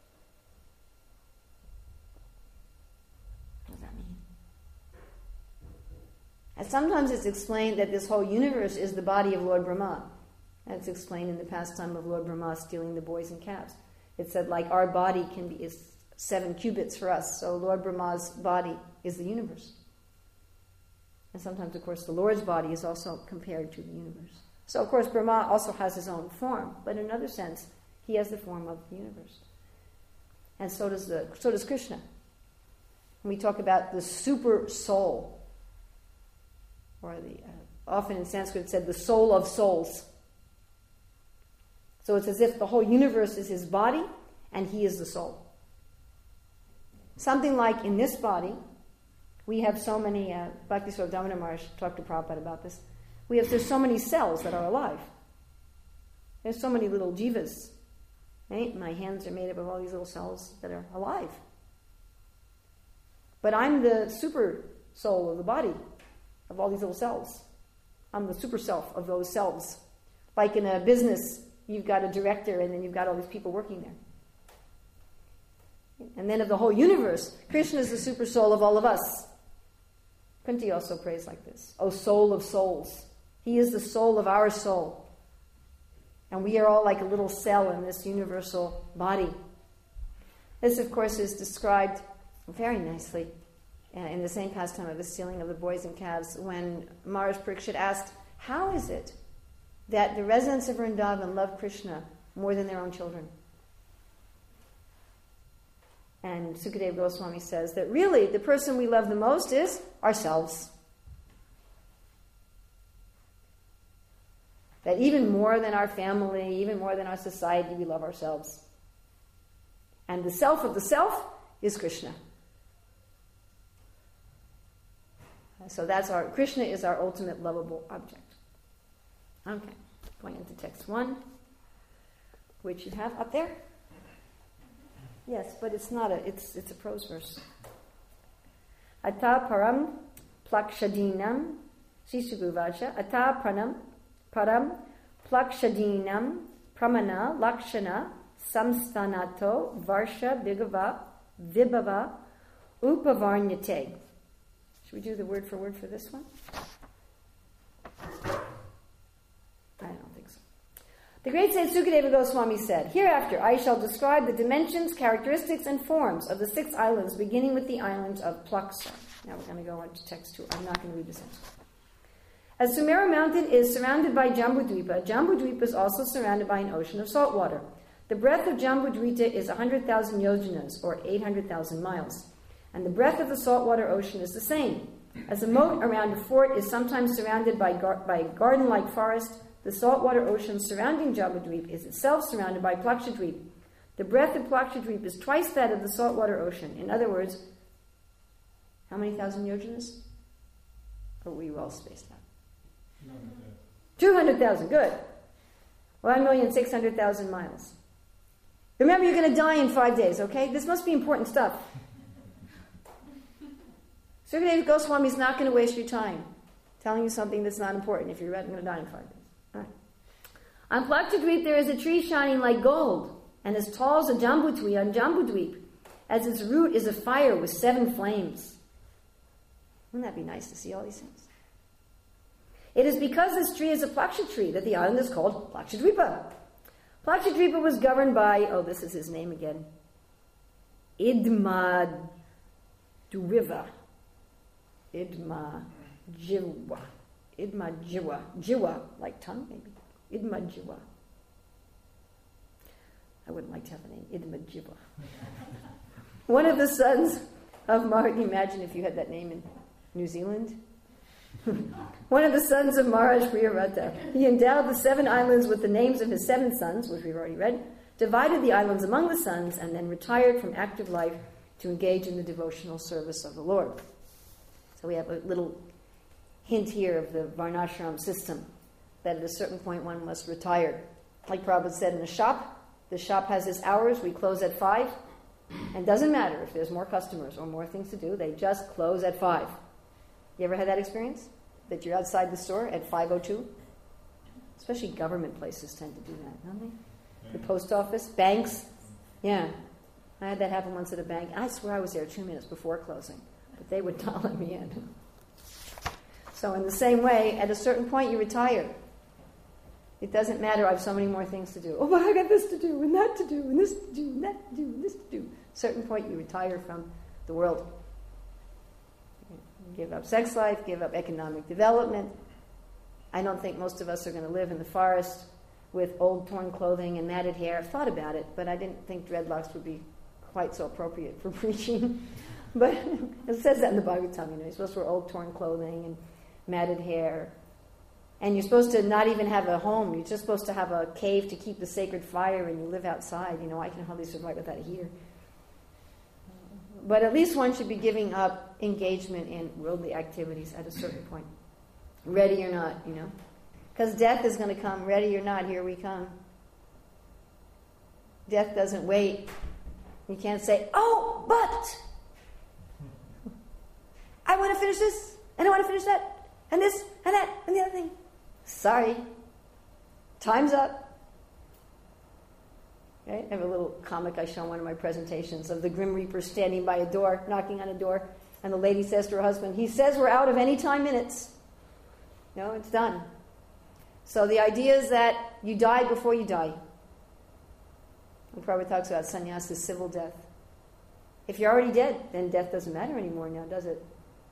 And sometimes it's explained that this whole universe is the body of Lord Brahma. That's explained in the pastime of Lord Brahma stealing the boys and calves. It said, like, our body is 7 cubits for us, so Lord Brahma's body is the universe. And sometimes, of course, the Lord's body is also compared to the universe. So, of course, Brahma also has his own form, but in another sense, he has the form of the universe. And so does Krishna. When we talk about the super soul, or often in Sanskrit it said the soul of souls. So it's as if the whole universe is his body and he is the soul. Something like in this body, we have so many, Bhakti Swami Damodar Maharaj talked to Prabhupada about this, There's so many cells that are alive. There's so many little jivas. Right? My hands are made up of all these little cells that are alive. But I'm the super soul of the body, of all these little cells. I'm the super self of those cells. Like in a business, you've got a director and then you've got all these people working there. And then of the whole universe, Krishna is the super soul of all of us. Kunti also prays like this. O soul of souls. He is the soul of our soul. And we are all like a little cell in this universal body. This, of course, is described very nicely in the same pastime of the stealing of the boys and calves when Maharaj Parikshit asked, how is it that the residents of Vrindavan love Krishna more than their own children? And Sukadeva Goswami says that really the person we love the most is ourselves. That even more than our family, even more than our society, we love ourselves. And the self of the self is Krishna. So Krishna is our ultimate lovable object. Okay, going into text 1, which you have up there. Yes, but it's not it's a prose verse. Ata param plakshadinam, Sisuguvacha, ata param plakshadinam pramana lakshana samstanato varsha vibhava upavarnyate. Should we do the word for this one? I don't think so. The great saint Sukadeva Goswami said, hereafter I shall describe the dimensions, characteristics, and forms of the 6 islands, beginning with the island of Plaksa. Now we're going to go on to text 2. I'm not going to read this answer. As Sumeru mountain is surrounded by Jambudvipa, Jambudvipa is also surrounded by an ocean of salt water. The breadth of Jambudvipa is 100,000 yojanas, or 800,000 miles. And the breadth of the saltwater ocean is the same. As a moat around a fort is sometimes surrounded by garden-like forest, the saltwater ocean surrounding Jambudvipa is itself surrounded by Plakshadweep. The breadth of Plakshadweep is twice that of the saltwater ocean. In other words, how many thousand yojanas? Or were you well spaced out? 200,000, good. 1,600,000 miles. Remember, you're going to die in 5 days, okay? This must be important stuff. Sukadeva Goswami is not going to waste your time telling you something that's not important if you're going to die in 5 days. All right. On Plakshadweep there is a tree shining like gold, and as tall as a jambudweep on Jambudweep, as its root is a fire with 7 flames. Wouldn't that be nice to see all these things? It is because this tree is a Plaksha tree that the island is called Plakshadweepa. Plakshadweepa was governed by, this is his name again, Idmajiva, Jiva, like tongue maybe, Idmajiva. I wouldn't like to have a name, Idmajiva. One of the sons of Maharaj, imagine if you had that name in New Zealand. One of the sons of Maharaj Priyavrata. He endowed the 7 islands with the names of his 7 sons, which we've already read, divided the islands among the sons, and then retired from active life to engage in the devotional service of the Lord. So we have a little hint here of the Varnashram system, that at a certain point one must retire. Like Prabhupada said in the shop has its hours, we close at 5, and doesn't matter if there's more customers or more things to do, they just close at 5. You ever had that experience? That you're outside the store at 5:02? Especially government places tend to do that, don't they? The post office, banks. Yeah. I had that happen once at a bank. I swear I was there 2 minutes before closing, but they would not let me in. So in the same way, at a certain point you retire. It doesn't matter, I have so many more things to do. Oh, but I got this to do, and that to do, and this to do, and that to do, and this to do. At a certain point you retire from the world. Give up sex life, give up economic development. I don't think most of us are going to live in the forest with old torn clothing and matted hair. I've thought about it, but I didn't think dreadlocks would be quite so appropriate for preaching. But it says that in the Bhagavatam, you're supposed to wear old torn clothing and matted hair. And you're supposed to not even have a home. You're just supposed to have a cave to keep the sacred fire, and you live outside. I can hardly survive without a heater. But at least one should be giving up engagement in worldly activities at a certain point. ready or not, Because death is going to come, ready or not, here we come. Death doesn't wait. You can't say, oh, but I want to finish this, and I want to finish that, and this, and that, and the other thing. Sorry. Time's up. Okay? I have a little comic I show in one of my presentations of the Grim Reaper standing by a door, knocking on a door, and the lady says to her husband, he says we're out of any time minutes. No, it's done. So the idea is that you die before you die. And Prabhupada talks about sannyasa, civil death. If you're already dead, then death doesn't matter anymore now, does it?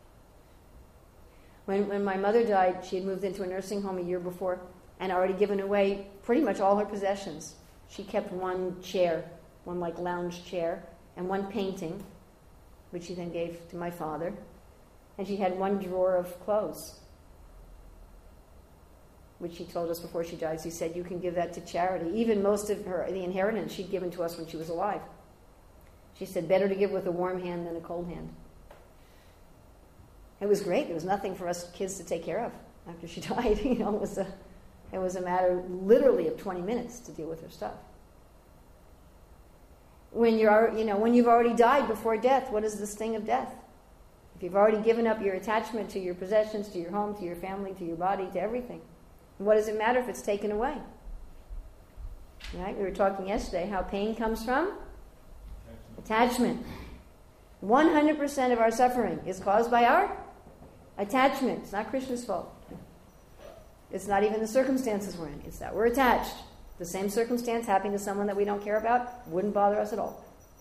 When my mother died, she had moved into a nursing home a year before and already given away pretty much all her possessions. She kept one chair, one like lounge chair, and one painting, which she then gave to my father. And she had one drawer of clothes, which she told us before she died. She said, you can give that to charity. Even most of the inheritance she'd given to us when she was alive. She said, better to give with a warm hand than a cold hand. It was great. There was nothing for us kids to take care of after she died. It was a matter literally of 20 minutes to deal with her stuff. When you've already died before death, what is the sting of death? If you've already given up your attachment to your possessions, to your home, to your family, to your body, to everything, what does it matter if it's taken away? Right? We were talking yesterday how pain comes from attachment. 100% of our suffering is caused by our attachment. It's not Krishna's fault. It's not even the circumstances we're in. It's that we're attached. The same circumstance happening to someone that we don't care about wouldn't bother us at all.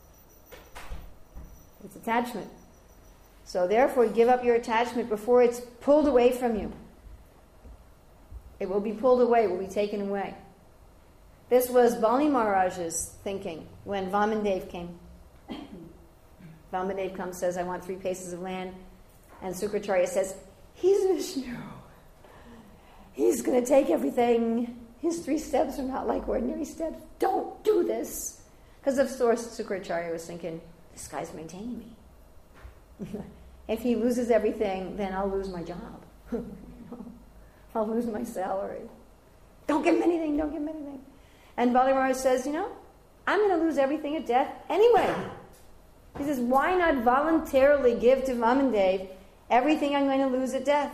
It's attachment. So therefore, give up your attachment before it's pulled away from you. It will be pulled away, it will be taken away. This was Bali Maharaj's thinking when Vamandev came. Vamandev comes, says, I want 3 paces of land. And Sukracharya says, he's Vishnu. He's going to take everything. His 3 steps are not like ordinary steps. Don't do this. Because of course, Sukracharya was thinking, this guy's maintaining me. If he loses everything, then I'll lose my job. I'll lose my salary. Don't give him anything, don't give him anything. And Bali Maharaj says, I'm going to lose everything at death anyway. He says, why not voluntarily give to Vamandev everything I'm going to lose at death?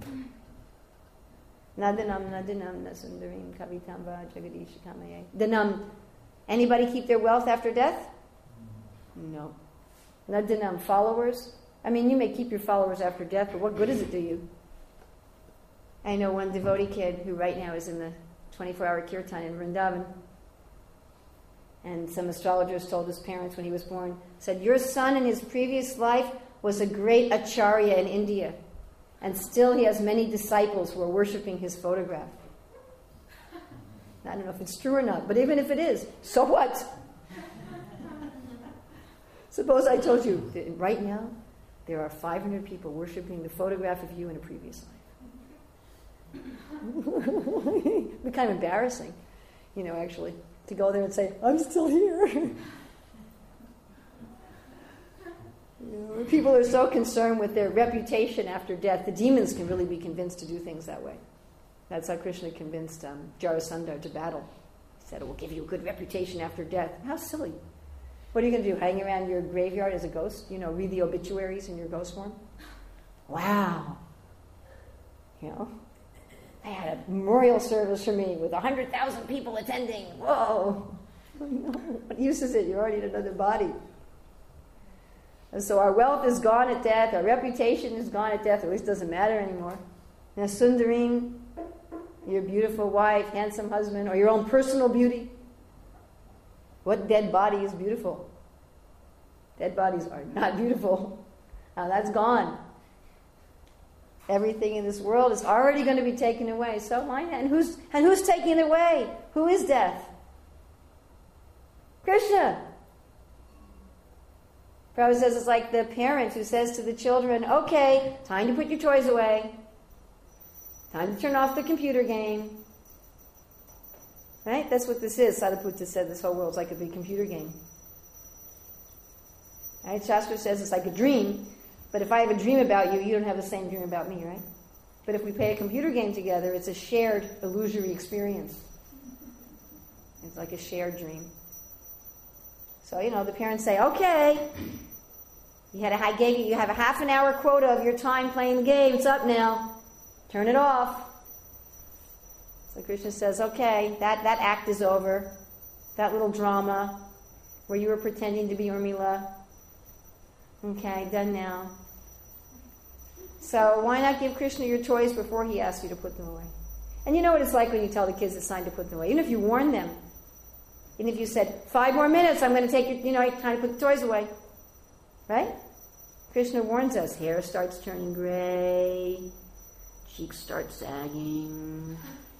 Nadanam, nadanam, nasundarim, kavitamba, jagadish, kamaye. Danam. Anybody keep their wealth after death? No. Nadanam, followers. I mean, you may keep your followers after death, but what good does it do you? I know one devotee kid who right now is in the 24-hour kirtan in Vrindavan. And some astrologers told his parents when he was born, said, your son in his previous life was a great acharya in India. And still he has many disciples who are worshipping his photograph. I don't know if it's true or not, but even if it is, so what? Suppose I told you that right now there are 500 people worshipping the photograph of you in a previous life. It'd be kind of embarrassing, actually, to go there and say, I'm still here. People are so concerned with their reputation after death. The demons can really be convinced to do things that way. That's how Krishna convinced Jarasandha to battle. He said, it will give you a good reputation after death. How silly. What are you going to do, hang around your graveyard as a ghost? Read the obituaries in your ghost form? Wow. They had a memorial service for me with 100,000 people attending. Whoa. What use is it? You're already in another body. And so our wealth is gone at death. Our reputation is gone at death. At least it doesn't matter anymore. Now, Sundarim, your beautiful wife, handsome husband, or your own personal beauty. What dead body is beautiful? Dead bodies are not beautiful. Now that's gone. Everything in this world is already going to be taken away. So why not? And who's taking it away? Who is death? Krishna. Prabhupada says it's like the parent who says to the children, okay, time to put your toys away. Time to turn off the computer game. Right? That's what this is. Sadhuputta said this whole world's like a big computer game. Right? Shastra says it's like a dream, but if I have a dream about you, you don't have the same dream about me, right? But if we play a computer game together, it's a shared illusory experience. It's like a shared dream. So, the parents say, okay, you have a half an hour quota of your time playing the game. It's up now. Turn it off. So Krishna says, okay, that act is over. That little drama where you were pretending to be Urmila. Okay, done now. So why not give Krishna your toys before he asks you to put them away? And you know what it's like when you tell the kids it's time to put them away. Even if you warn them. Even if you said, 5 more minutes, I'm going to take it, time to put the toys away. Right? Krishna warns us. Hair starts turning gray. Cheeks start sagging.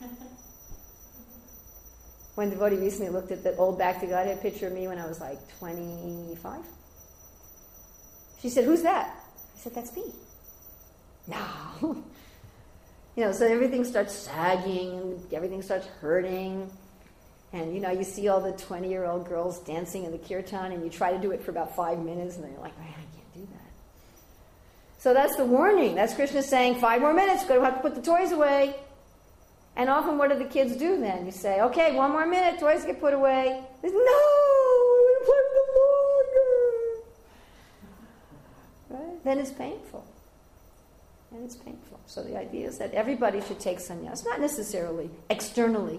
One devotee recently looked at the old Bhakti Godhead picture of me when I was like 25. She said, who's that? I said, that's me. No. So everything starts sagging, everything starts hurting. And, you see all the 20-year-old girls dancing in the kirtan, and you try to do it for about 5 minutes, and then you're like, man, I can't do that. So that's the warning. That's Krishna saying, 5 more minutes, going to have to put the toys away. And often what do the kids do then? You say, okay, 1 more minute, toys get put away. They say, no, I want to play longer. Right? Then it's painful. And it's painful. So the idea is that everybody should take sannyas, not necessarily externally,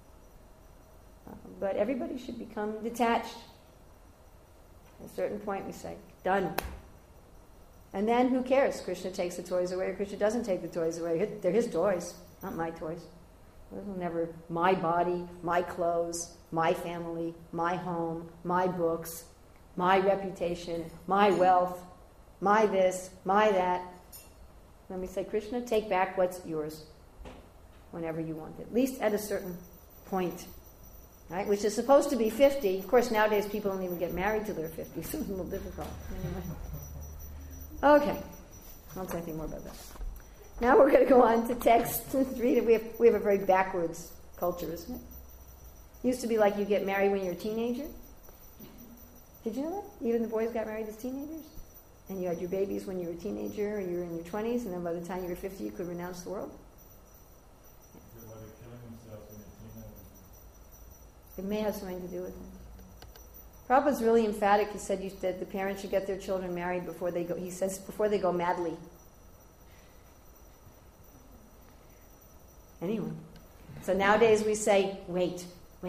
but everybody should become detached. At a certain point we say, done. And then who cares? Krishna takes the toys away or Krishna doesn't take the toys away. They're his toys, not my toys. Those are never my body, my clothes, my family, my home, my books, my reputation, my wealth, my this, my that. Let me say, Krishna, take back what's yours whenever you want it, at least at a certain point, right? Which is supposed to be 50. Of course, nowadays people don't even get married till they're 50, so it's a little difficult. Anyway. Okay, I won't say anything more about that. Now we're going to go on to text 3. We have a very backwards culture, isn't it? It used to be like you get married when you're a teenager. Did you know that? Even the boys got married as teenagers? And you had your babies when you were a teenager, or you were in your 20s, and then by the time you were 50, you could renounce the world. They're like killing themselves when they're teenagers. It may have something to do with it. Prabhupada's really emphatic. He said that the parents should get their children married before they go. He says before they go madly. Anyway, so nowadays we say, wait.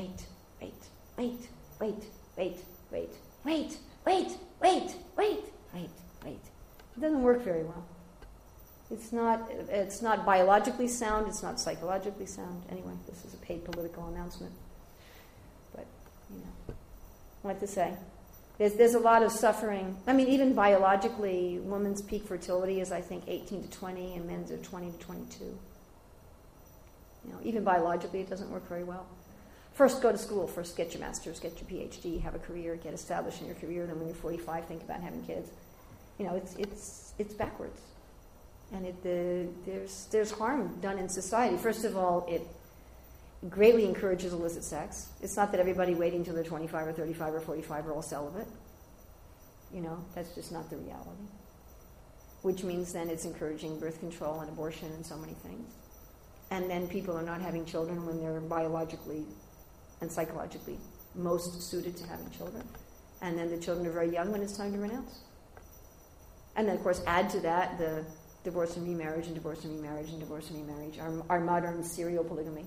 It doesn't work very well. It's not biologically sound. It's not psychologically sound. Anyway, this is a paid political announcement. But, what to say? There's a lot of suffering. I mean, even biologically, women's peak fertility is, I think, 18 to 20, and men's are 20 to 22. Even biologically, it doesn't work very well. First, go to school. First, get your master's, get your PhD, have a career, get established in your career. Then when you're 45, think about having kids. It's backwards. And there's harm done in society. First of all, it greatly encourages illicit sex. It's not that everybody waiting until they're 25 or 35 or 45 are all celibate. That's just not the reality. Which means then it's encouraging birth control and abortion and so many things. And then people are not having children when they're biologically and psychologically most suited to having children. And then the children are very young when it's time to renounce. And then, of course, add to that the divorce and remarriage and divorce and remarriage and divorce and remarriage, our modern serial polygamy.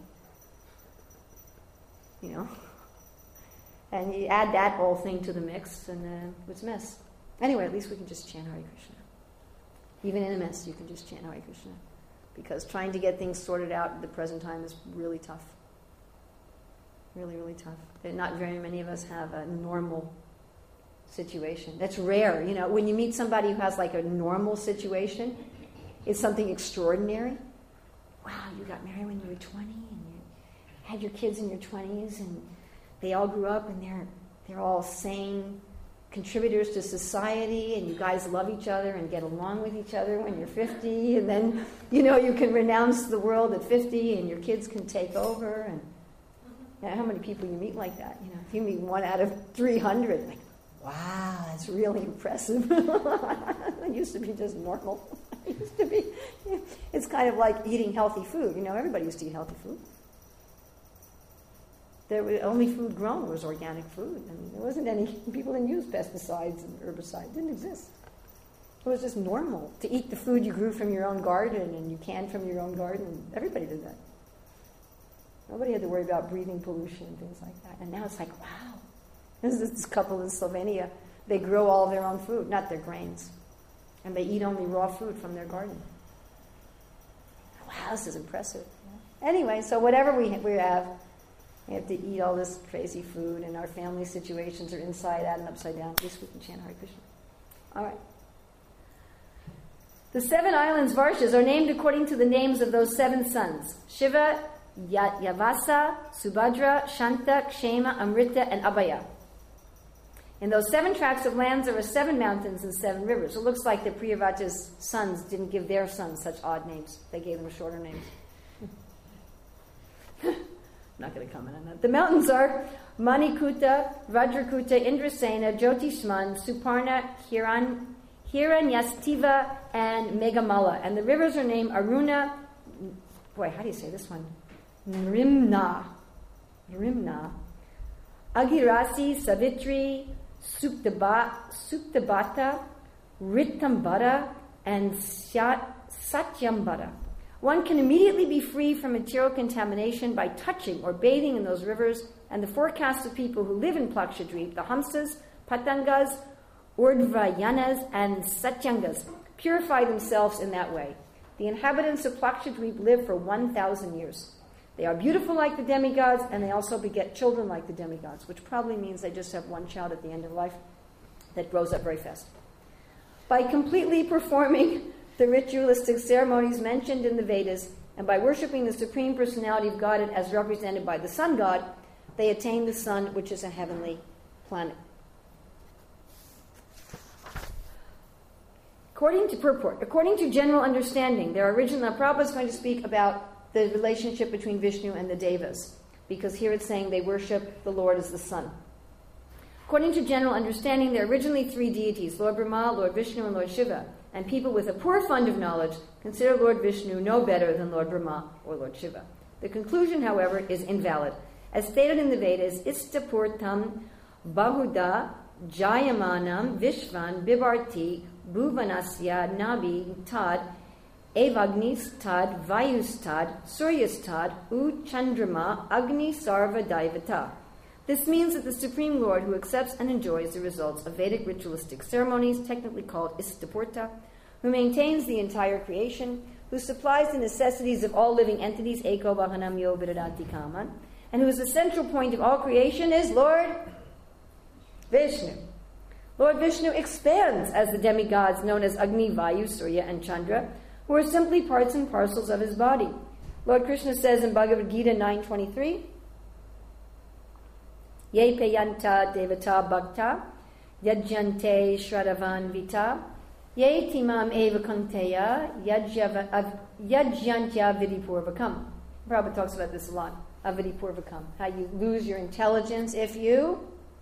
And you add that whole thing to the mix, and it's a mess. Anyway, at least we can just chant Hare Krishna. Even in a mess, you can just chant Hare Krishna. Because trying to get things sorted out at the present time is really tough. Really, really tough. Not very many of us have a normal situation. That's rare. When you meet somebody who has like a normal situation, it's something extraordinary. Wow, you got married when you were 20 and you had your kids in your 20s and they all grew up and they're all sane contributors to society, and you guys love each other and get along with each other when you're 50, and then you can renounce the world at 50 and your kids can take over. And how many people you meet like that? If you meet 1 out of 300, like, wow, that's really impressive. It used to be just normal. It used to be, it's kind of like eating healthy food. Everybody used to eat healthy food. The only food grown was organic food. There wasn't any, people didn't use pesticides and herbicides. It didn't exist. It was just normal to eat the food you grew from your own garden and you canned from your own garden. Everybody did that. Nobody had to worry about breathing pollution and things like that. And now it's like, wow. There's this couple in Slovenia. They grow all their own food, not their grains. And they eat only raw food from their garden. Wow, this is impressive. Anyway, so whatever we have, we have to eat all this crazy food, and our family situations are inside out and upside down. At least we can chant Hare Krishna. All right. The 7 islands, Varshas, are named according to the names of those 7 sons. Shiva, Yavasa, Subhadra, Shanta, Kshema, Amrita, and Abhaya. In those 7 tracts of lands, there are 7 mountains and 7 rivers. It looks like the Priyavraja's sons didn't give their sons such odd names. They gave them shorter names. Not going to comment on that. The mountains are Manikuta, Vajrakuta, Indrasena, Jyotishman, Suparna, Hiranyastiva, and Megamala. And the rivers are named Aruna, boy, how do you say this one? Nrimna, Agirasi, Savitri, Suptabata, Ritambara, and Satyambara. One can immediately be free from material contamination by touching or bathing in those rivers, and the forecasts of people who live in Plakshadweep, the Hamsas, Patangas, Urdhvayanas, and Satyangas, purify themselves in that way. The inhabitants of Plakshadweep live for 1,000 years. They are beautiful like the demigods, and they also beget children like the demigods, which probably means they just have one child at the end of life that grows up very fast. By completely performing the ritualistic ceremonies mentioned in the Vedas, and by worshipping the Supreme Personality of Godhead as represented by the sun god, they attain the sun, which is a heavenly planet. According to purport, according to general understanding, now Prabhupada is going to speak about the relationship between Vishnu and the Devas, because here it's saying they worship the Lord as the sun. According to general understanding, there are originally 3 deities, Lord Brahma, Lord Vishnu, and Lord Shiva, and people with a poor fund of knowledge consider Lord Vishnu no better than Lord Brahma or Lord Shiva. The conclusion, however, is invalid. As stated in the Vedas, Istapurtam Bahuda Jayamanam Vishvan Bibarti Bhuvanasya Nabi Tad Evagnis Tad Vayus Tad Suryas Tad U Chandrama Agni Sarva Daivata. This means that the Supreme Lord, who accepts and enjoys the results of Vedic ritualistic ceremonies, technically called Istapurta, who maintains the entire creation, who supplies the necessities of all living entities, Eko Vahanam Yo Viradati Kaman, and who is the central point of all creation, is Lord Vishnu. Lord Vishnu expands as the demigods known as Agni, Vayu, Surya, and Chandra, who are simply parts and parcels of his body. Lord Krishna says in Bhagavad Gita 9:23, Ye peyanta devata bhakta, yajyante shradavan vita, ye timam eva kanteya, yajyantya vidipurvakam. Prabhupada talks about this a lot, avidipurvakam, how you lose your intelligence if you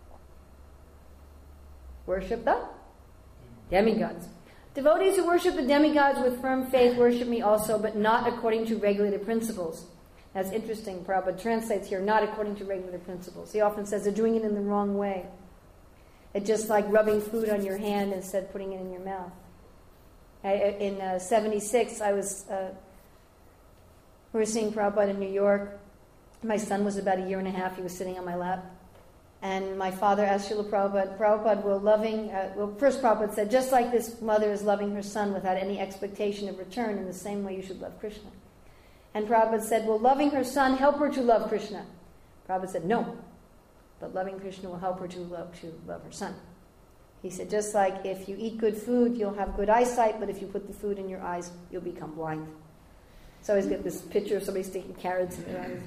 worship the demigods. Devotees who worship the demigods with firm faith worship me also, but not according to regulated principles. That's interesting. Prabhupada translates here, not according to regular principles. He often says they're doing it in the wrong way. It's just like rubbing food on your hand instead of putting it in your mouth. In 76, we were seeing Prabhupada in New York. My son was about 1.5 years. He was sitting on my lap. And my father asked Srila Prabhupada, first Prabhupada said, just like this mother is loving her son without any expectation of return, in the same way you should love Krishna. And Prabhupada said, will loving her son help her to love Krishna? Prabhupada said, no. But loving Krishna will help her to love her son. He said, just like if you eat good food, you'll have good eyesight, but if you put the food in your eyes, you'll become blind. So I always get this picture of somebody sticking carrots in their eyes.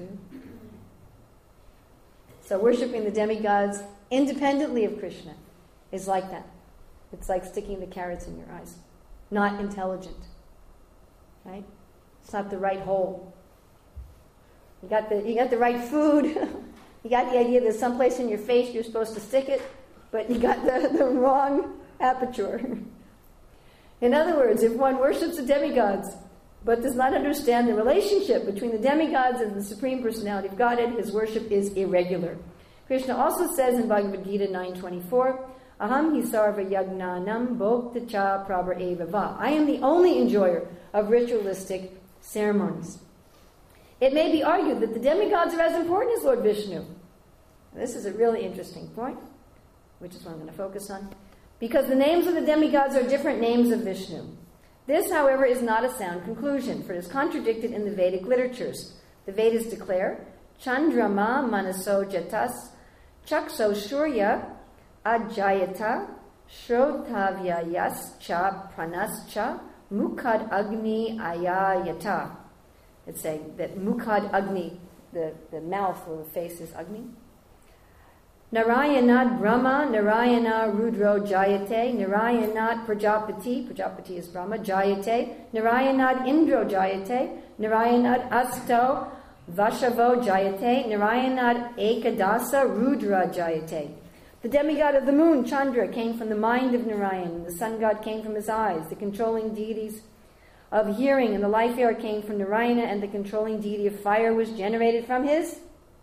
So worshipping the demigods independently of Krishna is like that. It's like sticking the carrots in your eyes. Not intelligent. Right? It's not the right hole. You got the right food. You got the idea that someplace in your face you're supposed to stick it, but you got the wrong aperture. In other words, if one worships the demigods but does not understand the relationship between the demigods and the Supreme Personality of Godhead, his worship is irregular. Krishna also says in Bhagavad Gita 9:24, Aham hi sarva yagnanam bhokta cha prabhar eva va. I am the only enjoyer of ritualistic ceremonies. It may be argued that the demigods are as important as Lord Vishnu. This is a really interesting point, which is what I'm going to focus on, because the names of the demigods are different names of Vishnu. This, however, is not a sound conclusion, for it is contradicted in the Vedic literatures. The Vedas declare, Chandrama manaso jatas chakso shurya ajayata shrotavyayas cha pranascha mukhad agni ayayata. It's saying that mukhad agni, the mouth or the face is agni. Narayanad Brahma, Narayana Rudro Jayate, Narayanad Prajapati is Brahma, Jayate, Narayanad Indro Jayate, Narayanad Asto Vashavo Jayate, Narayanad Ekadasa Rudra Jayate. The demigod of the moon, Chandra, came from the mind of Narayan, the sun god came from his eyes, the controlling deities of hearing and the life air came from Narayana, and the controlling deity of fire was generated from his...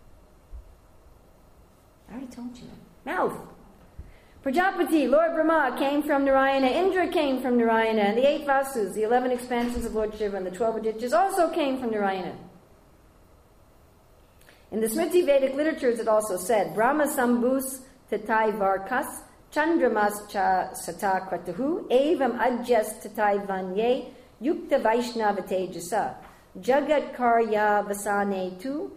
I already told you. Mouth. Prajapati, Lord Brahma, came from Narayana. Indra came from Narayana. And the 8 Vasus, the 11 expansions of Lord Shiva, and the 12 Adityas also came from Narayana. In the Smriti Vedic literatures it also said, Brahma Sambhus Tatai Varkas, Chandramas Cha Sata Kratahu, Evam Adjas Tatai Vanye, Yukta Vaishnava Tejasa, Jagat Karya Vasane Tu,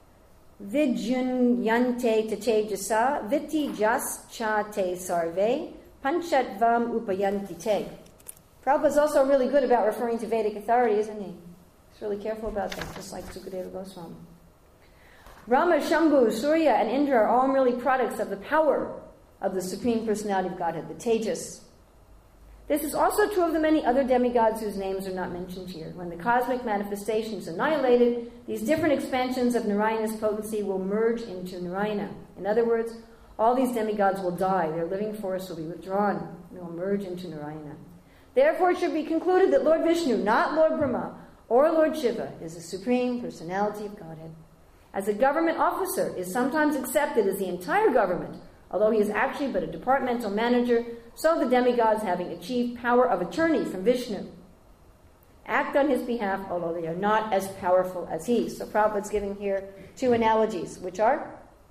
Vidyunyante Tatejasa, Viti Jas Cha Te Sarve, Panchatvam Upayanti Te. Prabhupada's also really good about referring to Vedic authority, isn't he? He's really careful about that, just like Sukadeva Goswami. Brahma, Shambhu, Surya, and Indra are all really products of the power of the Supreme Personality of Godhead, the Tejas. This is also true of the many other demigods whose names are not mentioned here. When the cosmic manifestation is annihilated, these different expansions of Narayana's potency will merge into Narayana. In other words, all these demigods will die. Their living force will be withdrawn. They will merge into Narayana. Therefore, it should be concluded that Lord Vishnu, not Lord Brahma or Lord Shiva, is the Supreme Personality of Godhead. As a government officer is sometimes accepted as the entire government, although he is actually but a departmental manager, so the demigods, having achieved power of attorney from Vishnu, act on his behalf, although they are not as powerful as he. So Prabhupada's giving here 2 analogies, which are,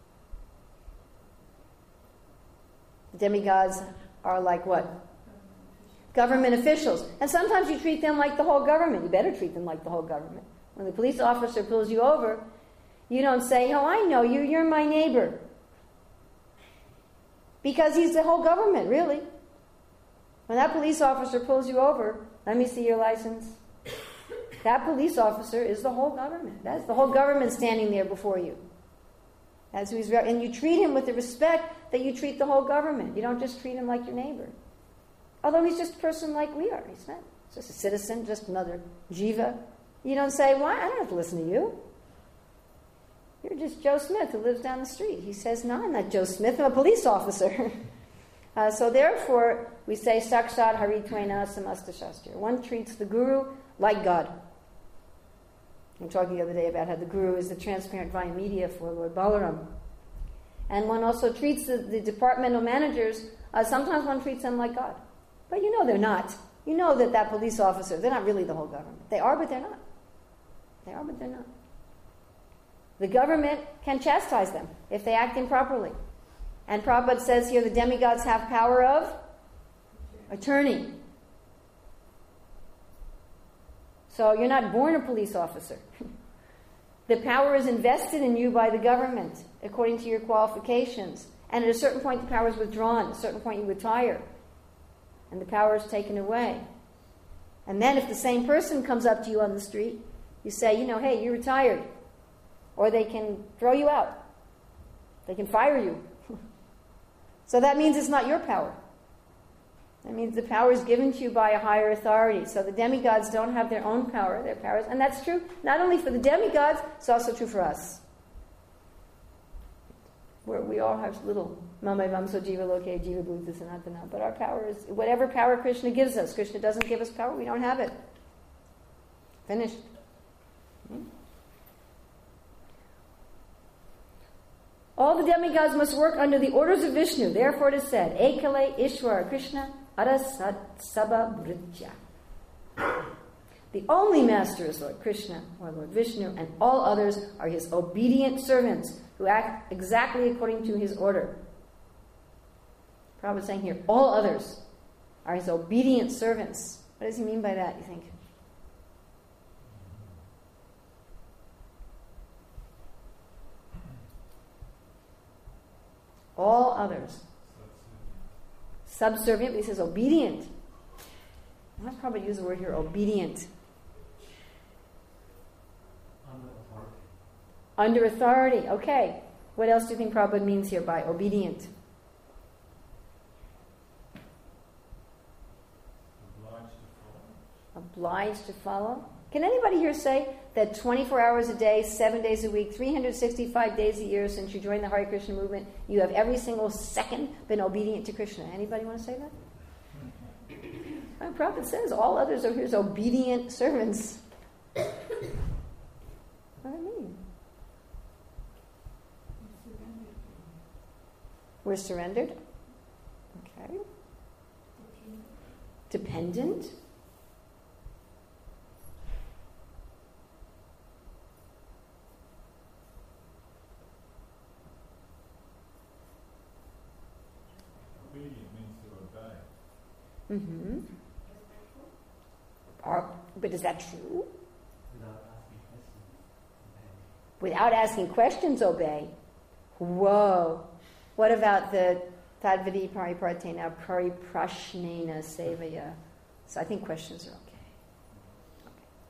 the demigods are like what? Government officials. And sometimes you treat them like the whole government. You better treat them like the whole government. When the police officer pulls you over, you don't say, oh, I know you, you're my neighbor. Because he's the whole government, really. When that police officer pulls you over, let me see your license. That police officer is the whole government. That's the whole government standing there before you. That's who he's, and you treat him with the respect that you treat the whole government. You don't just treat him like your neighbor. Although he's just a person like we are. He's not just a citizen, just another jiva. You don't say, well, I don't have to listen to you. You're just Joe Smith who lives down the street. He says, no, I'm not Joe Smith. I'm a police officer. So therefore, we say, Sakshat Haritvaina Samasta Shastra. One treats the guru like God. We were talking the other day about how the guru is the transparent vine media for Lord Balaram. And one also treats the departmental managers, sometimes one treats them like God. But you know they're not. You know that police officer, they're not really the whole government. They are, but they're not. They are, but they're not. The government can chastise them if they act improperly. And Prabhupada says here the demigods have power of attorney. So you're not born a police officer. The power is invested in you by the government according to your qualifications. And at a certain point the power is withdrawn. At a certain point you retire. And the power is taken away. And then if the same person comes up to you on the street, you say, hey, you're retired. Or they can throw you out. They can fire you. So that means it's not your power. That means the power is given to you by a higher authority. So the demigods don't have their own power, their powers. And that's true not only for the demigods, it's also true for us. We all have little Mamai Vamso Jiva Loke Jiva Bhuta Sanatana. But our power is whatever power Krishna gives us. Krishna doesn't give us power, we don't have it. Finished. All the demigods must work under the orders of Vishnu. Therefore it is said, Ekale Ishwara Krishna Arasat Sabha Britya. The only master is Lord Krishna, or Lord Vishnu, and all others are his obedient servants who act exactly according to his order. Prabhupada is saying here, all others are his obedient servants. What does he mean by that, you think? All others. Subservient, but he says obedient. I might probably use the word here, obedient. Under authority. Okay. What else do you think Prabhupada means here by obedient? Obliged to follow. Can anybody here say that 24 hours a day, 7 days a week, 365 days a year since you joined the Hare Krishna movement, you have every single second been obedient to Krishna? Anybody want to say that? The Prabhupada says all others are his obedient servants. What do I mean? We're surrendered. Okay. Dependent. Obedient means to obey. Mm-hmm. But is that true? Without asking questions, obey. Whoa. What about the Tadvadi Paripartena Pariprashnena Sevaya? So I think questions are okay.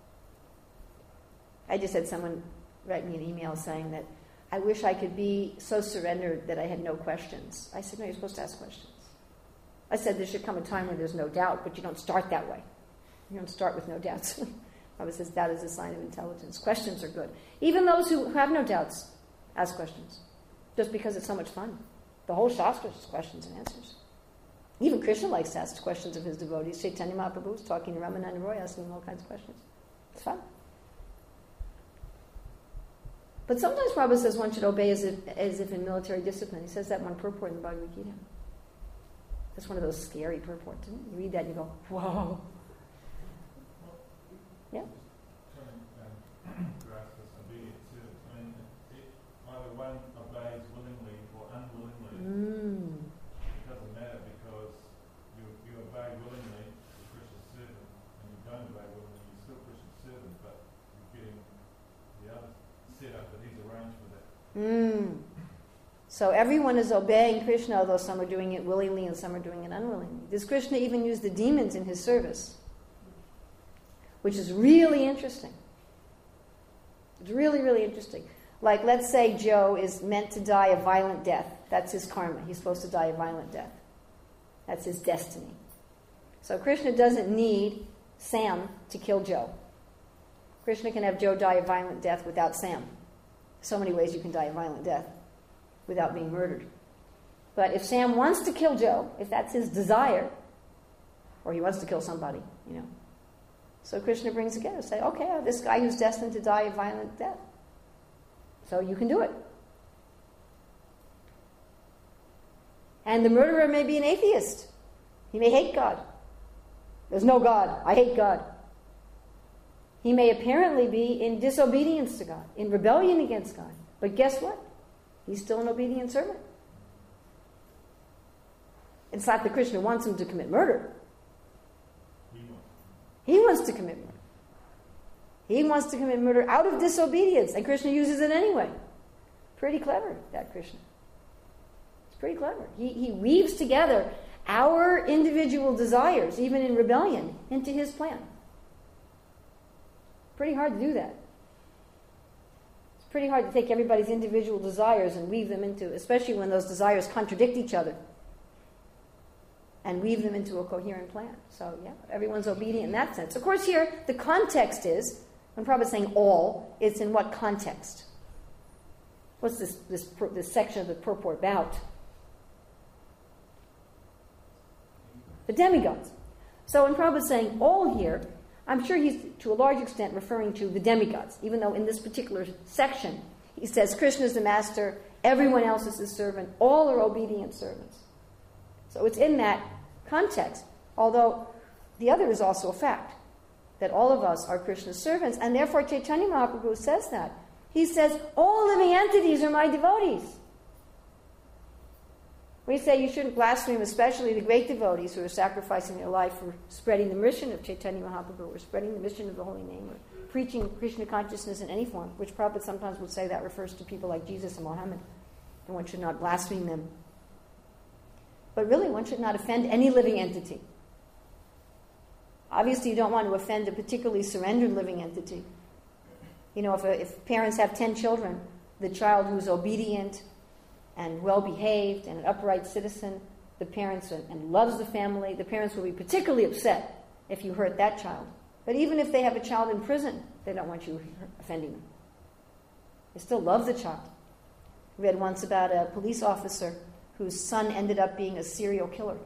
I just had someone write me an email saying that I wish I could be so surrendered that I had no questions. I said, no, you're supposed to ask questions. I said there should come a time when there's no doubt, but you don't start that way. You don't start with no doubts. Prabhupada says doubt is a sign of intelligence. Questions are good. Even those who have no doubts, ask questions. Just because it's so much fun. The whole Shastra is questions and answers. Even Krishna likes to ask questions of his devotees. Chaitanya Mahaprabhu was talking to Ramananda Roy, asking him all kinds of questions. It's fun. But sometimes Prabhupada says one should obey as if in military discipline. He says that one purport in the Bhagavad Gita. That's one of those scary purports. Isn't it? You read that and you go, whoa. Yeah? Grasp this obedient service. I mean, either one obeys willingly or unwillingly. It doesn't matter because you obey willingly, you're Krishna's servant, and you don't obey willingly, you're still Krishna's servant, but you're getting the other setup that he's arranged for that. So everyone is obeying Krishna, although some are doing it willingly and some are doing it unwillingly. Does Krishna even use the demons in his service? Which is really interesting. It's really, really interesting. Like, let's say Joe is meant to die a violent death. That's his karma. He's supposed to die a violent death. That's his destiny. So Krishna doesn't need Sam to kill Joe. Krishna can have Joe die a violent death without Sam. So many ways you can die a violent death without being murdered. But if Sam wants to kill Joe, if that's his desire, or he wants to kill somebody, So Krishna brings together, say, okay, this guy who's destined to die a violent death. So you can do it. And the murderer may be an atheist. He may hate God. There's no God. I hate God. He may apparently be in disobedience to God, in rebellion against God. But guess what? He's still an obedient servant. It's not that Krishna wants him to commit murder. He wants to commit murder. He wants to commit murder out of disobedience, and Krishna uses it anyway. Pretty clever, that Krishna. It's pretty clever. He weaves together our individual desires, even in rebellion, into his plan. Pretty hard to do that. It's pretty hard to take everybody's individual desires and weave them into, especially when those desires contradict each other, and weave them into a coherent plan. So, yeah, everyone's obedient in that sense. Of course, here, the context is, when Prabhupada's saying all, it's in what context? What's this section of the purport about? The demigods. So when Prabhupada's saying all here, I'm sure he's to a large extent referring to the demigods, even though in this particular section he says Krishna is the master, everyone else is his servant, all are obedient servants. So it's in that context, although the other is also a fact, that all of us are Krishna's servants, and therefore Chaitanya Mahaprabhu says that. He says, all living entities are my devotees. We say you shouldn't blaspheme, especially the great devotees who are sacrificing their life for spreading the mission of Chaitanya Mahaprabhu, or spreading the mission of the holy name, or preaching Krishna consciousness in any form, which Prabhupada sometimes would say that refers to people like Jesus and Mohammed, and one should not blaspheme them. But really, one should not offend any living entity. Obviously, you don't want to offend a particularly surrendered living entity. You know, if parents have 10 children, the child who's obedient and well-behaved and an upright citizen, the parents and loves the family, the parents will be particularly upset if you hurt that child. But even if they have a child in prison, they don't want you offending them. They still love the child. I read once about a police officer whose son ended up being a serial killer.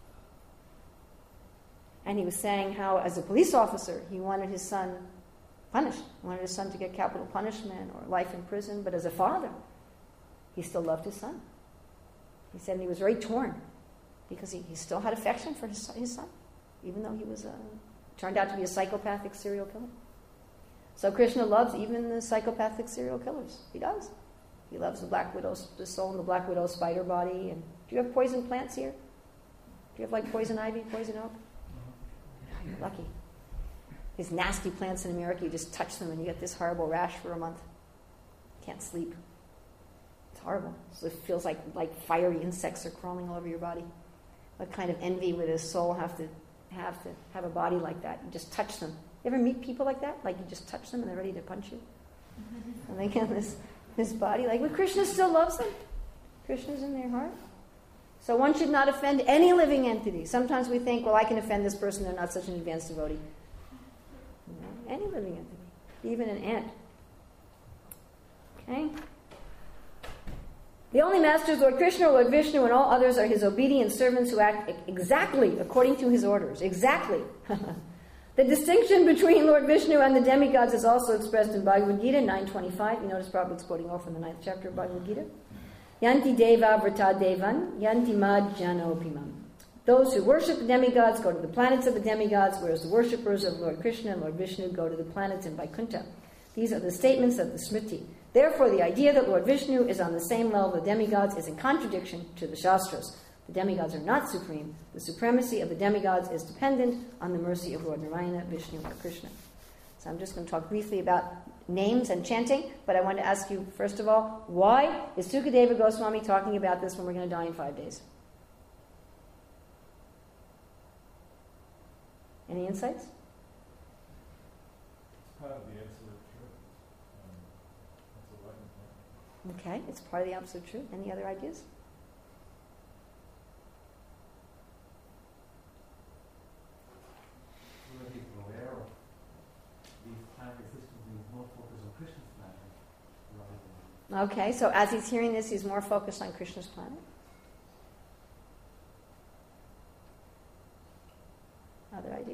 And he was saying how, as a police officer, he wanted his son punished. He wanted his son to get capital punishment or life in prison. But as a father, he still loved his son. He said he was very torn because he still had affection for his son, even though he was turned out to be a psychopathic serial killer. So Krishna loves even the psychopathic serial killers. He does. He loves the black widow's, the soul in the black widow spider body. And do you have poison plants here? Do you have like poison ivy, poison oak? You're lucky. These nasty plants in America, you just touch them and you get this horrible rash for a month. Can't sleep. It's horrible. So it feels like fiery insects are crawling all over your body. What kind of envy would a soul have to have a body like that? You just touch them. You ever meet people like that? Like you just touch them and they're ready to punch you? And they get this body. Like, but Krishna still loves them. Krishna's in their heart. So one should not offend any living entity. Sometimes we think, well, I can offend this person, they're not such an advanced devotee. No, any living entity, even an ant. Okay? The only master is Lord Krishna, Lord Vishnu, and all others are his obedient servants who act exactly according to his orders. Exactly. The distinction between Lord Vishnu and the demigods is also expressed in Bhagavad Gita 9.25. You notice Prabhupada's quoting all from the 9th chapter of Bhagavad Gita. Yanti deva vrata devan, yanti mad janopimam. Those who worship the demigods go to the planets of the demigods, whereas the worshippers of Lord Krishna and Lord Vishnu go to the planets in Vaikuntha. These are the statements of the Smriti. Therefore, the idea that Lord Vishnu is on the same level of the demigods is in contradiction to the Shastras. The demigods are not supreme. The supremacy of the demigods is dependent on the mercy of Lord Narayana, Vishnu, or Krishna. So I'm just going to talk briefly about names and chanting, but I want to ask you, first of all, why is Sukadeva Goswami talking about this when we're going to die in 5 days? Any insights? It's part of the absolute truth. That's all I can think. Okay, it's part of the absolute truth. Any other ideas? So that people are aware of these planetary systems and more focus on Krishna's planet rather than... Okay, so as he's hearing this, he's more focused on Krishna's planet. Other ideas?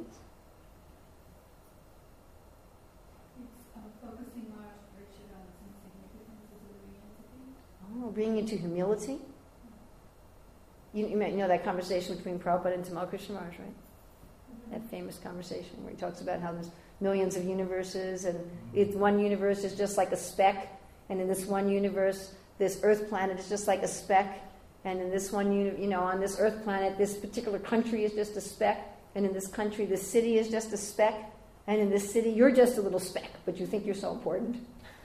It's focusing Maharaj Parikshit on its insignificance as a living entity. Oh, bringing it to humility. You might know that conversation between Prabhupada and Tamal Krishna Maharaj, right? That famous conversation where he talks about how there's millions of universes and one universe is just like a speck, and in this one universe, this Earth planet is just like a speck, and in this one, on this Earth planet, this particular country is just a speck, and in this country, this city is just a speck, and in this city, you're just a little speck, but you think you're so important.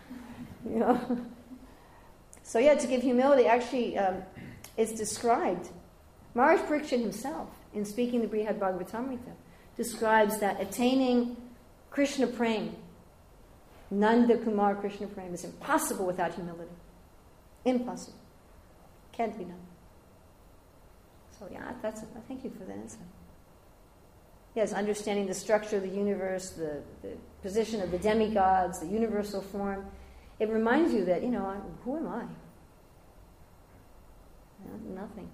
So to give humility, actually, it's described. Maharaj Parikshit himself, in speaking the Brihad Bhagavatamrita, describes that attaining Krishna Prem, Nanda Kumar Krishna Prem, is impossible without humility. Impossible. Can't be done. So thank you for that insight. Yes, understanding the structure of the universe, the position of the demigods, the universal form. it reminds you that, who am I? Nothing.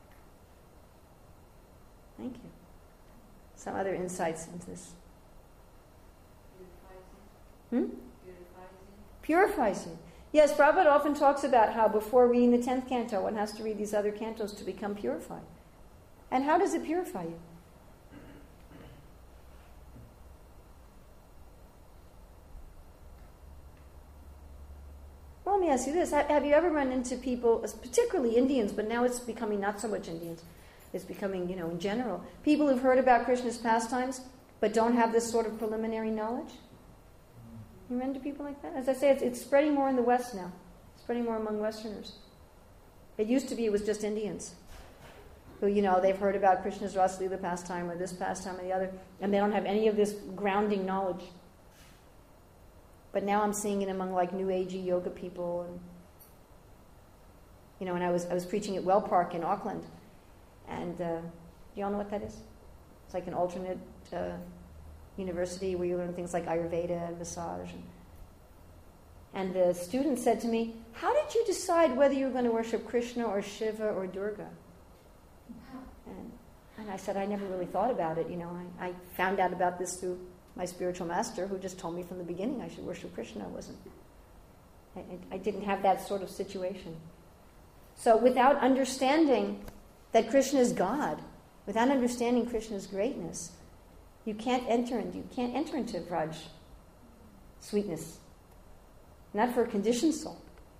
Thank you. Some other insights into this. Purifies you. Yes, Prabhupada often talks about how before reading the 10th canto, one has to read these other cantos to become purified. And how does it purify you? Well, let me ask you this. Have you ever run into people, particularly Indians, but now it's becoming not so much Indians, it's becoming, in general, people who've heard about Krishna's pastimes but don't have this sort of preliminary knowledge? You run into people like that? As I say, it's spreading more in the West now. It's spreading more among Westerners. It used to be it was just Indians who, they've heard about Krishna's Rasa Leela pastime or this pastime or the other, and they don't have any of this grounding knowledge. But now I'm seeing it among like New Agey yoga people, and and I was preaching at Well Park in Auckland, and do you all know what that is? It's like an alternate university where you learn things like Ayurveda and massage. And the student said to me, "How did you decide whether you were going to worship Krishna or Shiva or Durga?" And I said, "I never really thought about it. I found out about this through my spiritual master, who just told me from the beginning I should worship Krishna. I didn't have that sort of situation." So without understanding that Krishna is God, without understanding Krishna's greatness, you can't enter into Vraj sweetness. Not for a conditioned soul.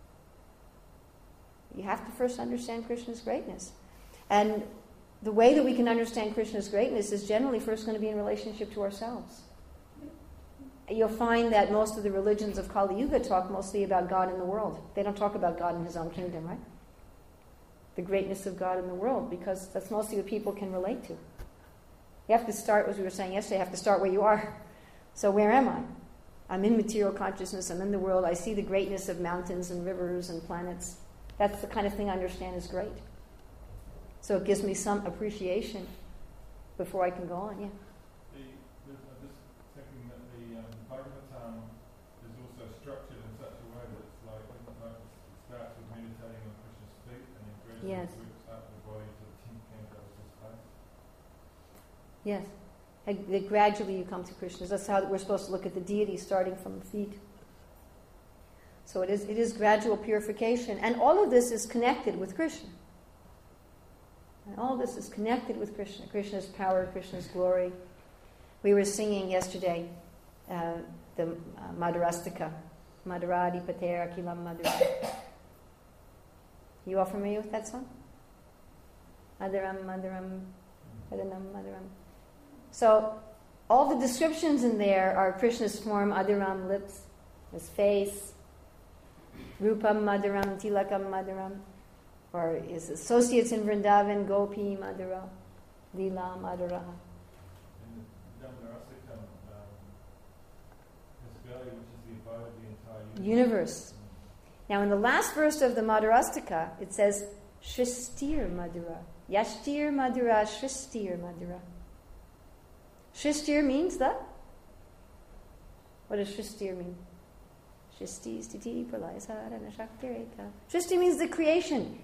You have to first understand Krishna's greatness. And the way that we can understand Krishna's greatness is generally first going to be in relationship to ourselves. You'll find that most of the religions of Kali Yuga talk mostly about God in the world. They don't talk about God in his own kingdom, right? The greatness of God in the world, because that's mostly what people can relate to. You have to start, as we were saying yesterday, you have to start where you are. So where am I? I'm in material consciousness, I'm in the world, I see the greatness of mountains and rivers and planets. That's the kind of thing I understand is great. So it gives me some appreciation before I can go on, yeah. I'm just thinking that the Bhagavatam is also structured in such a way that it's like it starts with meditating on Krishna's feet and then gradually works up the body to the 10th canto of his face. Yes. That gradually you come to Krishna. That's how we're supposed to look at the deity, starting from the feet. So it is gradual purification. And all of this is connected with Krishna. And all this is connected with Krishna. Krishna's power, Krishna's glory. We were singing yesterday the Madhurastika. Madhuradi Pater Akilam Madhura. You all familiar with that song? Madhuram, Madhuram, Madhuram, Madhuram. So all the descriptions in there are Krishna's form, Adhiram, lips, his face, Rupam Madhuram, Tilakam Madhuram, or his associates in Vrindavan, Gopi Madhura, Leela Madhura. And the Madhurastika, his belly, which is the abode of the entire universe. Now in the last verse of the Madhurastika, it says, Shristir Madhura, Yashtir Madhura, Shristir Madhura. Shristir means the? What does Shristir mean? Shristi stiti pralaya sarana shaktireka. Shristi means the creation.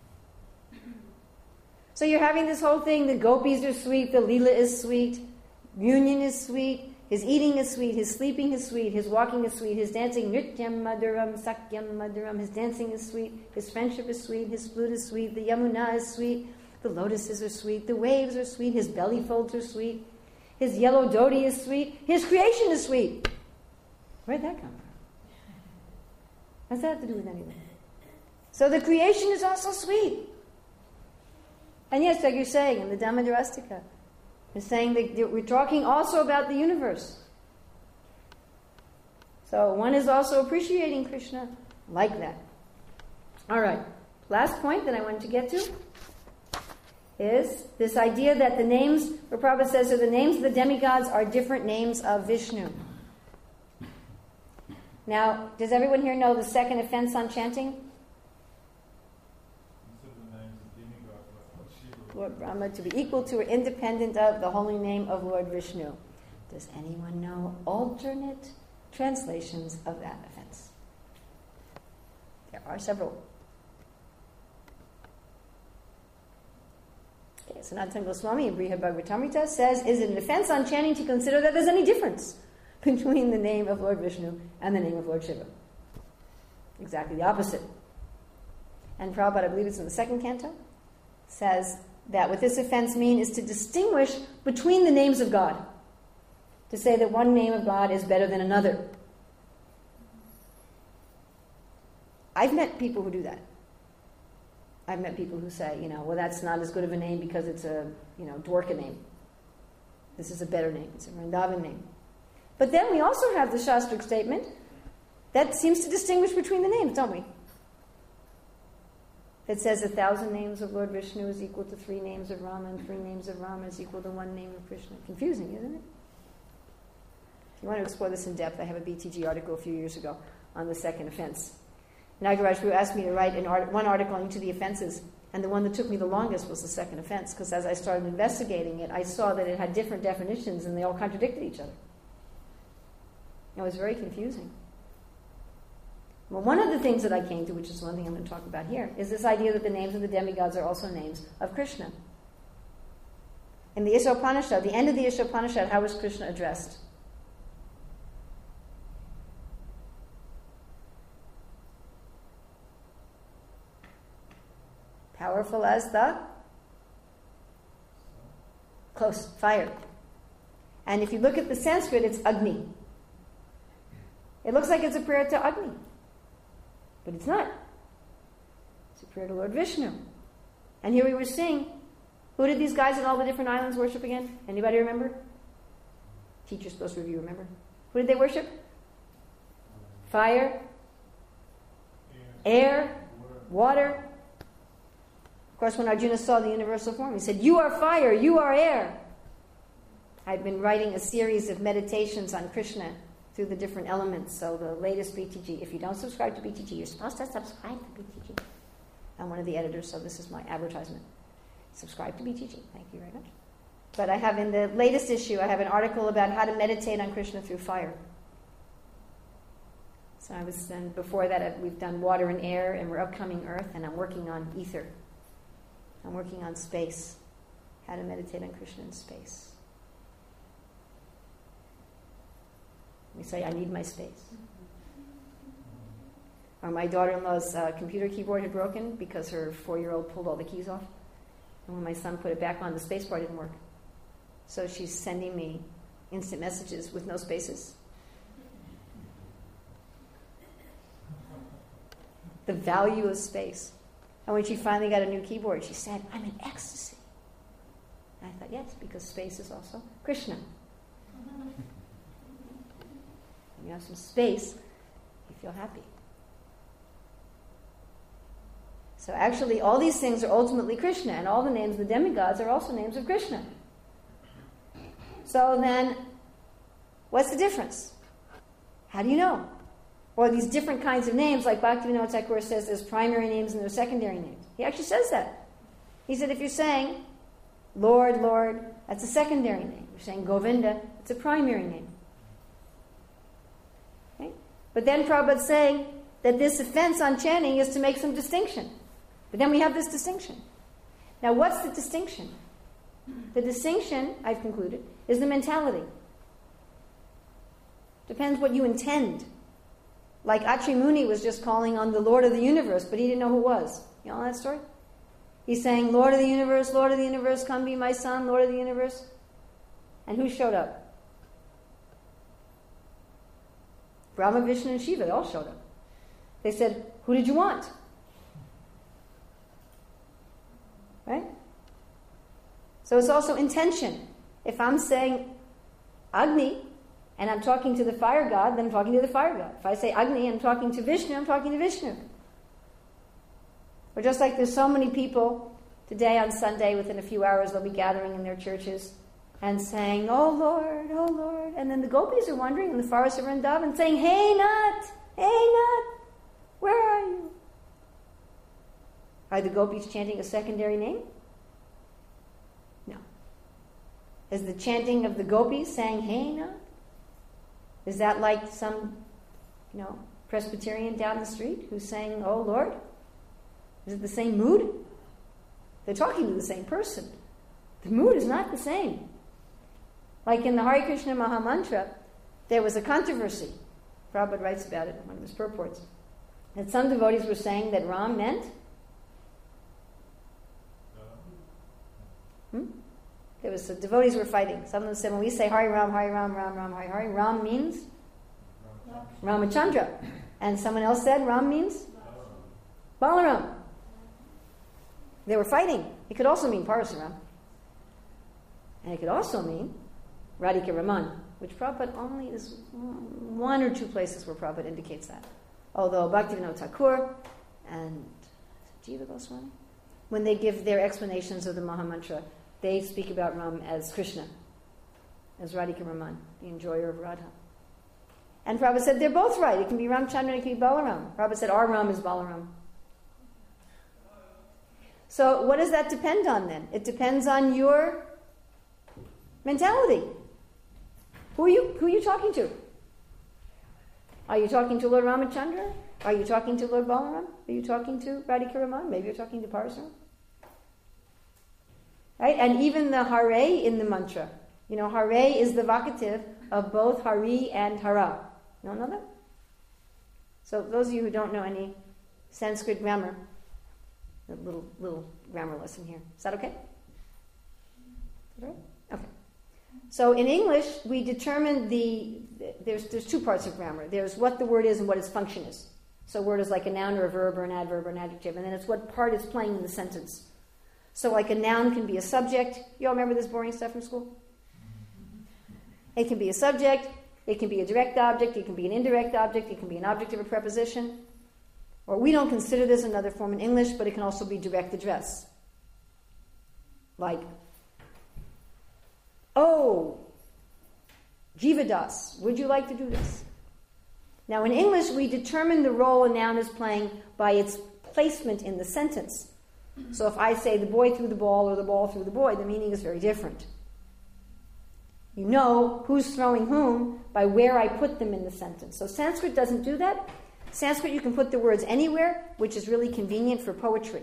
So you're having this whole thing, the gopis are sweet, the Leela is sweet, union is sweet, his eating is sweet, his sleeping is sweet, his walking is sweet, his dancing, Nrityam Madhuram, Sakyam Madhuram, his dancing is sweet, his friendship is sweet, his flute is sweet, the Yamuna is sweet, the lotuses are sweet, the waves are sweet, his belly folds are sweet, his yellow dhoti is sweet, his creation is sweet. Where'd that come from? What's that have to do with anything? So the creation is also sweet. And yes, like you're saying in the Dhammadharastika, you're saying that we're talking also about the universe. So one is also appreciating Krishna like that. All right. Last point that I wanted to get to is this idea that the names, where Prabhupada says, that the names of the demigods are different names of Vishnu. Now, does everyone here know the second offense on chanting? Lord Brahma, to be equal to or independent of the holy name of Lord Vishnu. Does anyone know alternate translations of that offense? are several. Okay, Sanatana Goswami in Brihad Bhagavatamrita says, is it an offense on chanting to consider that there's any difference between the name of Lord Vishnu and the name of Lord Shiva? Exactly the opposite. And Prabhupada, I believe it's in the second canto, says that what this offense means is to distinguish between the names of God. To say that one name of God is better than another. I've met people who do that. I've met people who say, well, that's not as good of a name because it's a, Dwarka name. This is a better name. It's a Vrindavan name. But then we also have the Shastric statement that seems to distinguish between the names, don't we? It says 1,000 names of Lord Vishnu is equal to 3 names of Rama, and 3 names of Rama is equal to 1 name of Krishna. Confusing, isn't it? If you want to explore this in depth, I have a BTG article a few years ago on the second offense. Nagaraj Prabhu asked me to write one article on each of the offenses, and the one that took me the longest was the second offense, because as I started investigating it, I saw that it had different definitions and they all contradicted each other. It was very confusing. Well, one of the things that I came to, which is one thing I'm going to talk about here, is this idea that the names of the demigods are also names of Krishna. In the Ishopanishad, the end of the Ishopanishad, how is Krishna addressed? Powerful as the? Close, fire. And if you look at the Sanskrit, it's Agni. It looks like it's a prayer to Agni. But it's not. It's a prayer to Lord Vishnu. And here we were seeing, who did these guys in all the different islands worship again? Anybody remember? Teacher's supposed to review, remember? Who did they worship? Fire, air, water. Of course, when Arjuna saw the universal form, he said, you are fire, you are air. I've been writing a series of meditations on Krishna through the different elements. So the latest BTG, if you don't subscribe to BTG, you're supposed to subscribe to BTG. I'm one of the editors, so this is my advertisement. Subscribe to BTG. Thank you very much. But I have in the latest issue, I have an article about how to meditate on Krishna through fire. So and before that, we've done water and air, and we're upcoming earth, and I'm working on ether. I'm working on space. How to meditate on Krishna in space. We say, I need my space. Or my daughter-in-law's computer keyboard had broken because her 4-year-old pulled all the keys off. And when my son put it back on, the space bar didn't work. So she's sending me instant messages with no spaces. The value of space. And when she finally got a new keyboard, she said, I'm in ecstasy. And I thought, yes, because space is also Krishna. When you have some space, you feel happy. So actually, all these things are ultimately Krishna, and all the names of the demigods are also names of Krishna. So then, what's the difference? How do you know? Or these different kinds of names, like Bhaktivinoda Thakur says, there's primary names and there's secondary names. He actually says that. He said if you're saying Lord, Lord, that's a secondary name. You're saying Govinda, it's a primary name. Okay? But then Prabhupada's saying that this offense on chanting is to make some distinction. But then we have this distinction. Now what's the distinction? The distinction, I've concluded, is the mentality. Depends what you intend. Like Atri Muni was just calling on the Lord of the universe, but he didn't know who it was. You know that story? He's saying, Lord of the universe, come be my son, Lord of the universe. And who showed up? Brahma, Vishnu, and Shiva, they all showed up. They said, who did you want? Right? So it's also intention. If I'm saying Agni, and I'm talking to the fire god, then I'm talking to the fire god. If I say Agni and I'm talking to Vishnu, I'm talking to Vishnu. Or just like there's so many people today on Sunday, within a few hours, they'll be gathering in their churches and saying, oh Lord. And then the gopis are wandering in the forest of Vrindavan saying, hey Nath, where are you? Are the gopis chanting a secondary name? No. Is the chanting of the gopis saying, hey Nath? Is that like some, Presbyterian down the street who's saying, "Oh Lord"? Is it the same mood? They're talking to the same person. The mood is not the same. Like in the Hare Krishna Maha Mantra, there was a controversy. Prabhupada writes about it in one of his purports. That some devotees were saying that Ram meant the devotees were fighting. Some of them said, when we say Hari Ram, Ram, Hari Hari, Ram means Ramachandra. And someone else said Ram means Balaram. They were fighting. It could also mean Parasuram. And it could also mean Radhika Raman, which Prabhupada only is one or two places where Prabhupada indicates that. Although Bhaktivinoda Thakur and Jiva Goswami, when they give their explanations of the Maha Mantra, they speak about Ram as Krishna, as Radhika Raman, the enjoyer of Radha. And Prabhupada said they're both right. It can be Ramchandra and it can be Balaram. Prabhupada said our Ram is Balaram. So what does that depend on then? It depends on your mentality. Who are you talking to? Are you talking to Lord Ramachandra? Are you talking to Lord Balaram? Are you talking to Radhika Raman? Maybe you're talking to Parasuram. Right? And even the Hare in the mantra. Hare is the vocative of both Hari and Hara. You don't know that? So those of you who don't know any Sanskrit grammar, a little grammar lesson here. Is that okay? Is that right? Okay. So in English, we determine there's two parts of grammar. There's what the word is and what its function is. So a word is like a noun or a verb or an adverb or an adjective, and then it's what part it's playing in the sentence. So like a noun can be a subject. You all remember this boring stuff from school? It can be a subject, it can be a direct object, it can be an indirect object, it can be an object of a preposition. Or we don't consider this another form in English, but it can also be direct address. Like, "Oh, Jivadas, would you like to do this?" Now in English, we determine the role a noun is playing by its placement in the sentence. So if I say the boy threw the ball or the ball threw the boy, the meaning is very different. You know who's throwing whom by where I put them in the sentence. So Sanskrit doesn't do that. Sanskrit, you can put the words anywhere, which is really convenient for poetry.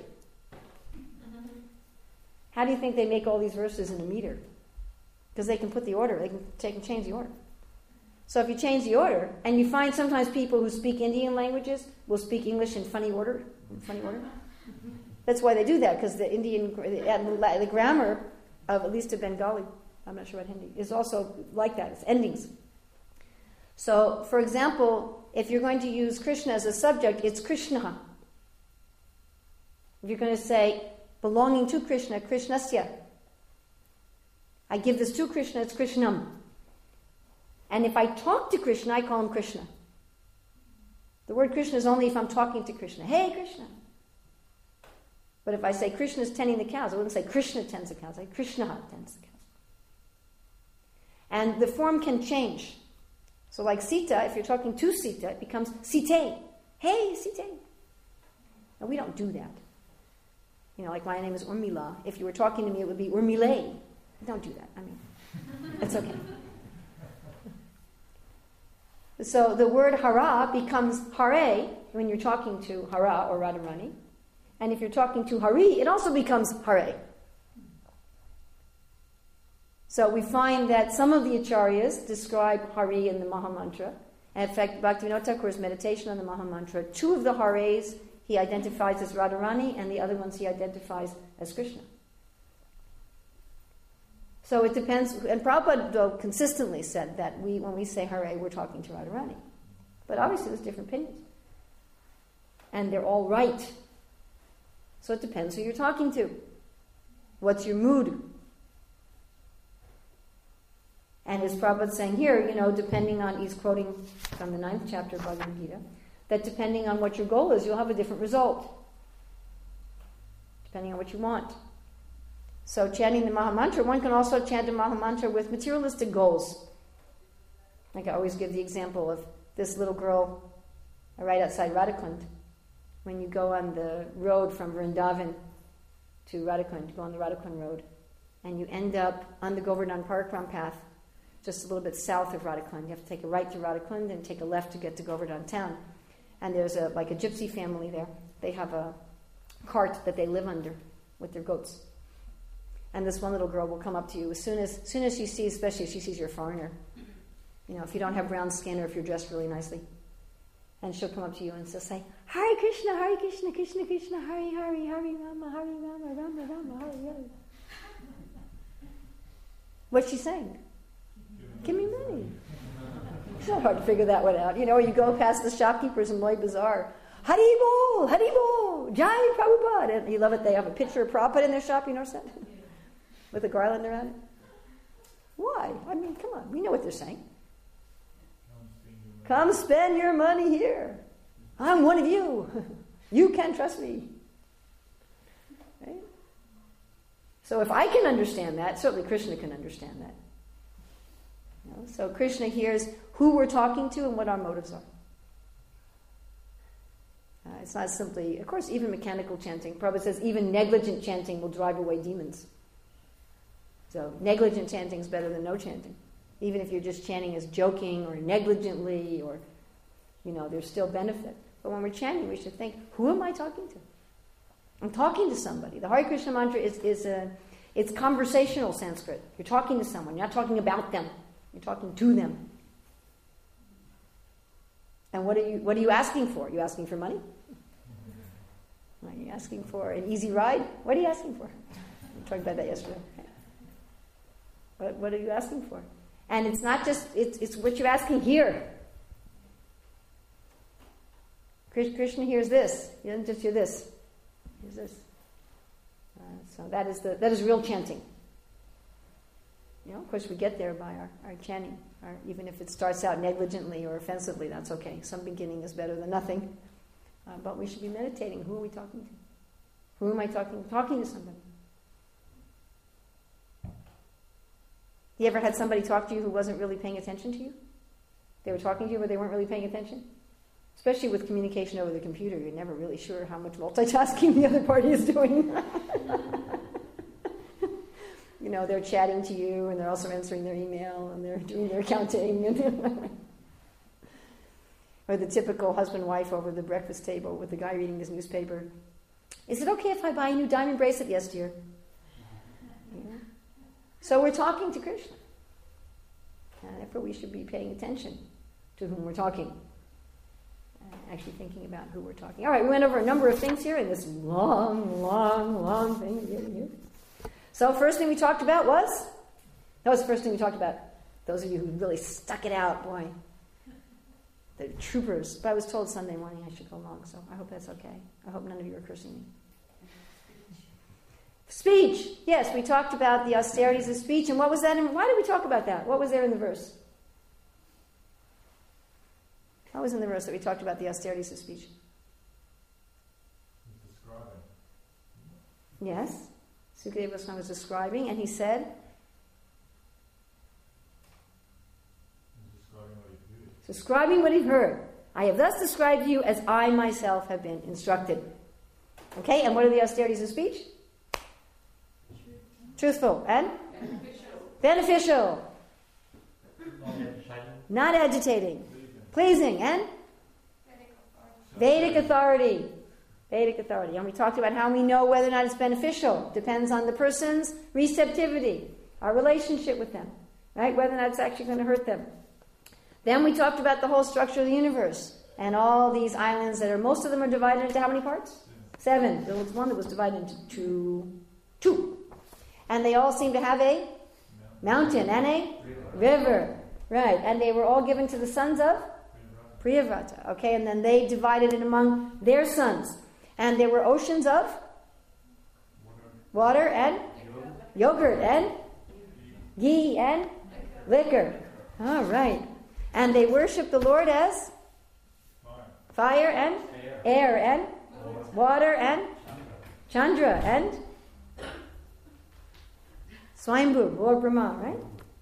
How do you think they make all these verses in a meter? Because they can put the order, they can change the order. So if you change the order, and you find sometimes people who speak Indian languages will speak English in funny order. That's why they do that, because the grammar of at least a Bengali, I'm not sure about Hindi, is also like that. It's endings. So, for example, if you're going to use Krishna as a subject, it's Krishna. If you're going to say belonging to Krishna, Krishnasya. I give this to Krishna, it's Krishnam. And if I talk to Krishna, I call him Krishna. The word Krishna is only if I'm talking to Krishna. Hey, Krishna. But if I say Krishna's tending the cows, I wouldn't say Krishna tends the cows. I say Krishna tends the cows. And the form can change. So like Sita, if you're talking to Sita, it becomes Site. Hey, Site. Now we don't do that. Like my name is Urmila. If you were talking to me, it would be Urmile. Don't do that. It's okay. So the word Hara becomes Hare when you're talking to Hara or Radharani. And if you're talking to Hari, it also becomes Hare. So we find that some of the acharyas describe Hari in the Maha Mantra. And in fact, Bhaktivinoda Thakur's meditation on the Maha Mantra, two of the Hares he identifies as Radharani, and the other ones he identifies as Krishna. So it depends, and Prabhupada consistently said that when we say Hare, we're talking to Radharani. But obviously there's different opinions. And they're all right. So it depends who you're talking to. What's your mood? And as Prabhupada's saying here, depending on, he's quoting from the 9th chapter of Bhagavad Gita, that depending on what your goal is, you'll have a different result. Depending on what you want. So chanting the Maha Mantra, one can also chant the Maha Mantra with materialistic goals. Like I always give the example of this little girl right outside Radhakund. When you go on the road from Vrindavan to Radhakund, you go on the Radhakund road, and you end up on the Govardhan Parakram path, just a little bit south of Radhakund. You have to take a right to Radhakund and take a left to get to Govardhan town. And there's like a gypsy family there. They have a cart that they live under with their goats. And this one little girl will come up to you as soon as she sees, especially if she sees you're a foreigner. You know, if you don't have brown skin or if you're dressed really nicely. And she'll come up to you and she'll say, Hare Krishna, Krishna Krishna, Hare Hare, Hare Rama, Rama Rama, Hare Hare. What's she saying? Give me money. It's not hard to figure that one out. You know, you go past the shopkeepers in Loy Bazaar. Hari Bol, Jai Prabhupada. And you love it, they have a picture of Prabhupada in their shop, you know what I'm saying? With a garland around it. Why? I mean, come on, we know what they're saying. Come spend your money here. I'm one of you. You can trust me. Right? So if I can understand that, certainly Krishna can understand that. You know? So Krishna hears who we're talking to and what our motives are. It's not simply, of course, even mechanical chanting. Prabhupada says even negligent chanting will drive away demons. So negligent chanting is better than no chanting. Even if you're just chanting as joking or negligently or, you know, there's still benefit. But when we're chanting, we should think, who am I talking to? I'm talking to somebody. The Hare Krishna mantra it's conversational Sanskrit. You're talking to someone. You're not talking about them. You're talking to them. And what are you asking for? Are you asking for money? Are you asking for an easy ride? What are you asking for? We talked about that yesterday. What are you asking for? And it's not just, it's what you're asking here. Krishna hears this. He doesn't just hear this. He hears this. So that is real chanting. You know, of course, we get there by our chanting. Even if it starts out negligently or offensively, that's okay. Some beginning is better than nothing. But we should be meditating. Who are we talking to? Who am I talking to? Talking to somebody. You ever had somebody talk to you who wasn't really paying attention to you? They were talking to you, but they weren't really paying attention? Especially with communication over the computer, you're never really sure how much multitasking the other party is doing. You know, they're chatting to you, and they're also answering their email, and they're doing their counting. Or the typical husband-wife over the breakfast table with the guy reading his newspaper. Is it okay if I buy a new diamond bracelet? Yes, dear. You know? So we're talking to Krishna. And therefore we should be paying attention to whom we're talking. And actually thinking about who we're talking. All right, we went over a number of things here in this long thing. So first thing we talked about was? That was the first thing we talked about. Those of you who really stuck it out, boy. The troopers. But I was told Sunday morning I should go long, so I hope that's okay. I hope none of you are cursing me. Speech. Yes, we talked about the austerities of speech. And what was that? Why did we talk about that? What was there in the verse? What was in the verse that we talked about the austerities of speech? He's describing. Yes. Sukadeva Goswami was describing, and he said, describing what he heard. I have thus described you as I myself have been instructed. Okay, and what are the austerities of speech? Truthful and beneficial. Not agitating. Pleasing and Vedic authority. Vedic authority. And we talked about how we know whether or not it's beneficial. Depends on the person's receptivity, our relationship with them, right? Whether or not it's actually going to hurt them. Then we talked about the whole structure of the universe and all these islands that are, most of them are divided into how many parts? 7. There was one that was divided into two. And they all seem to have a mountain and a river. Right. And they were all given to the sons of Priyavrata. Okay, and then they divided it among their sons. And there were oceans of water and yogurt and ghee and liquor. All right. And they worship the Lord as fire and air and water and Chandra and Swayambhu, Lord Brahma, right?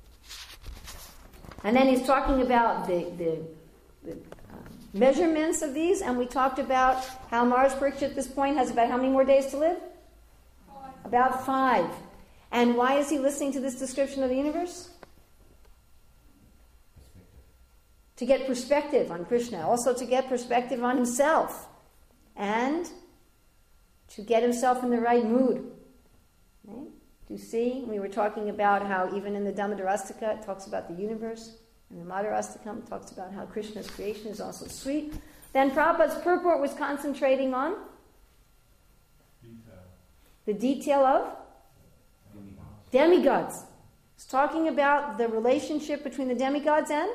And then he's talking about the measurements of these, and we talked about how Mars Pariksha at this point has about how many more days to live? 5. About 5. And why is he listening to this description of the universe? to get perspective on Krishna, also to get perspective on himself, and to get himself in the right mood. Right? Do you see? We were talking about how even in the Dhammadarastaka it talks about the universe, and the Madhurastakam it talks about how Krishna's creation is also sweet. Then Prabhupada's purport was concentrating on the detail of demigods. It's talking about the relationship between the demigods and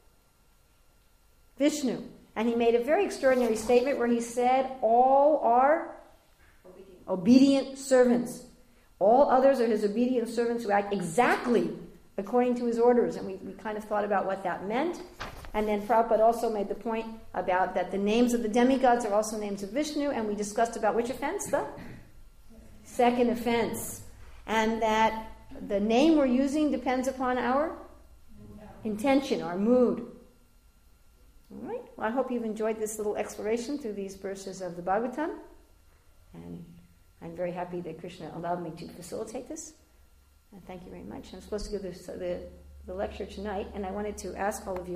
Vishnu. And he made a very extraordinary statement where he said, all are obedient servants. All others are his obedient servants who act exactly according to his orders. And we kind of thought about what that meant. And then Prabhupada also made the point about that the names of the demigods are also names of Vishnu. And we discussed about which offense? The second offense. And that the name we're using depends upon our intention, our mood. All right. Well, I hope you've enjoyed this little exploration through these verses of the Bhagavatam. And I'm very happy that Krishna allowed me to facilitate this. And thank you very much. I'm supposed to give the lecture tonight, and I wanted to ask all of you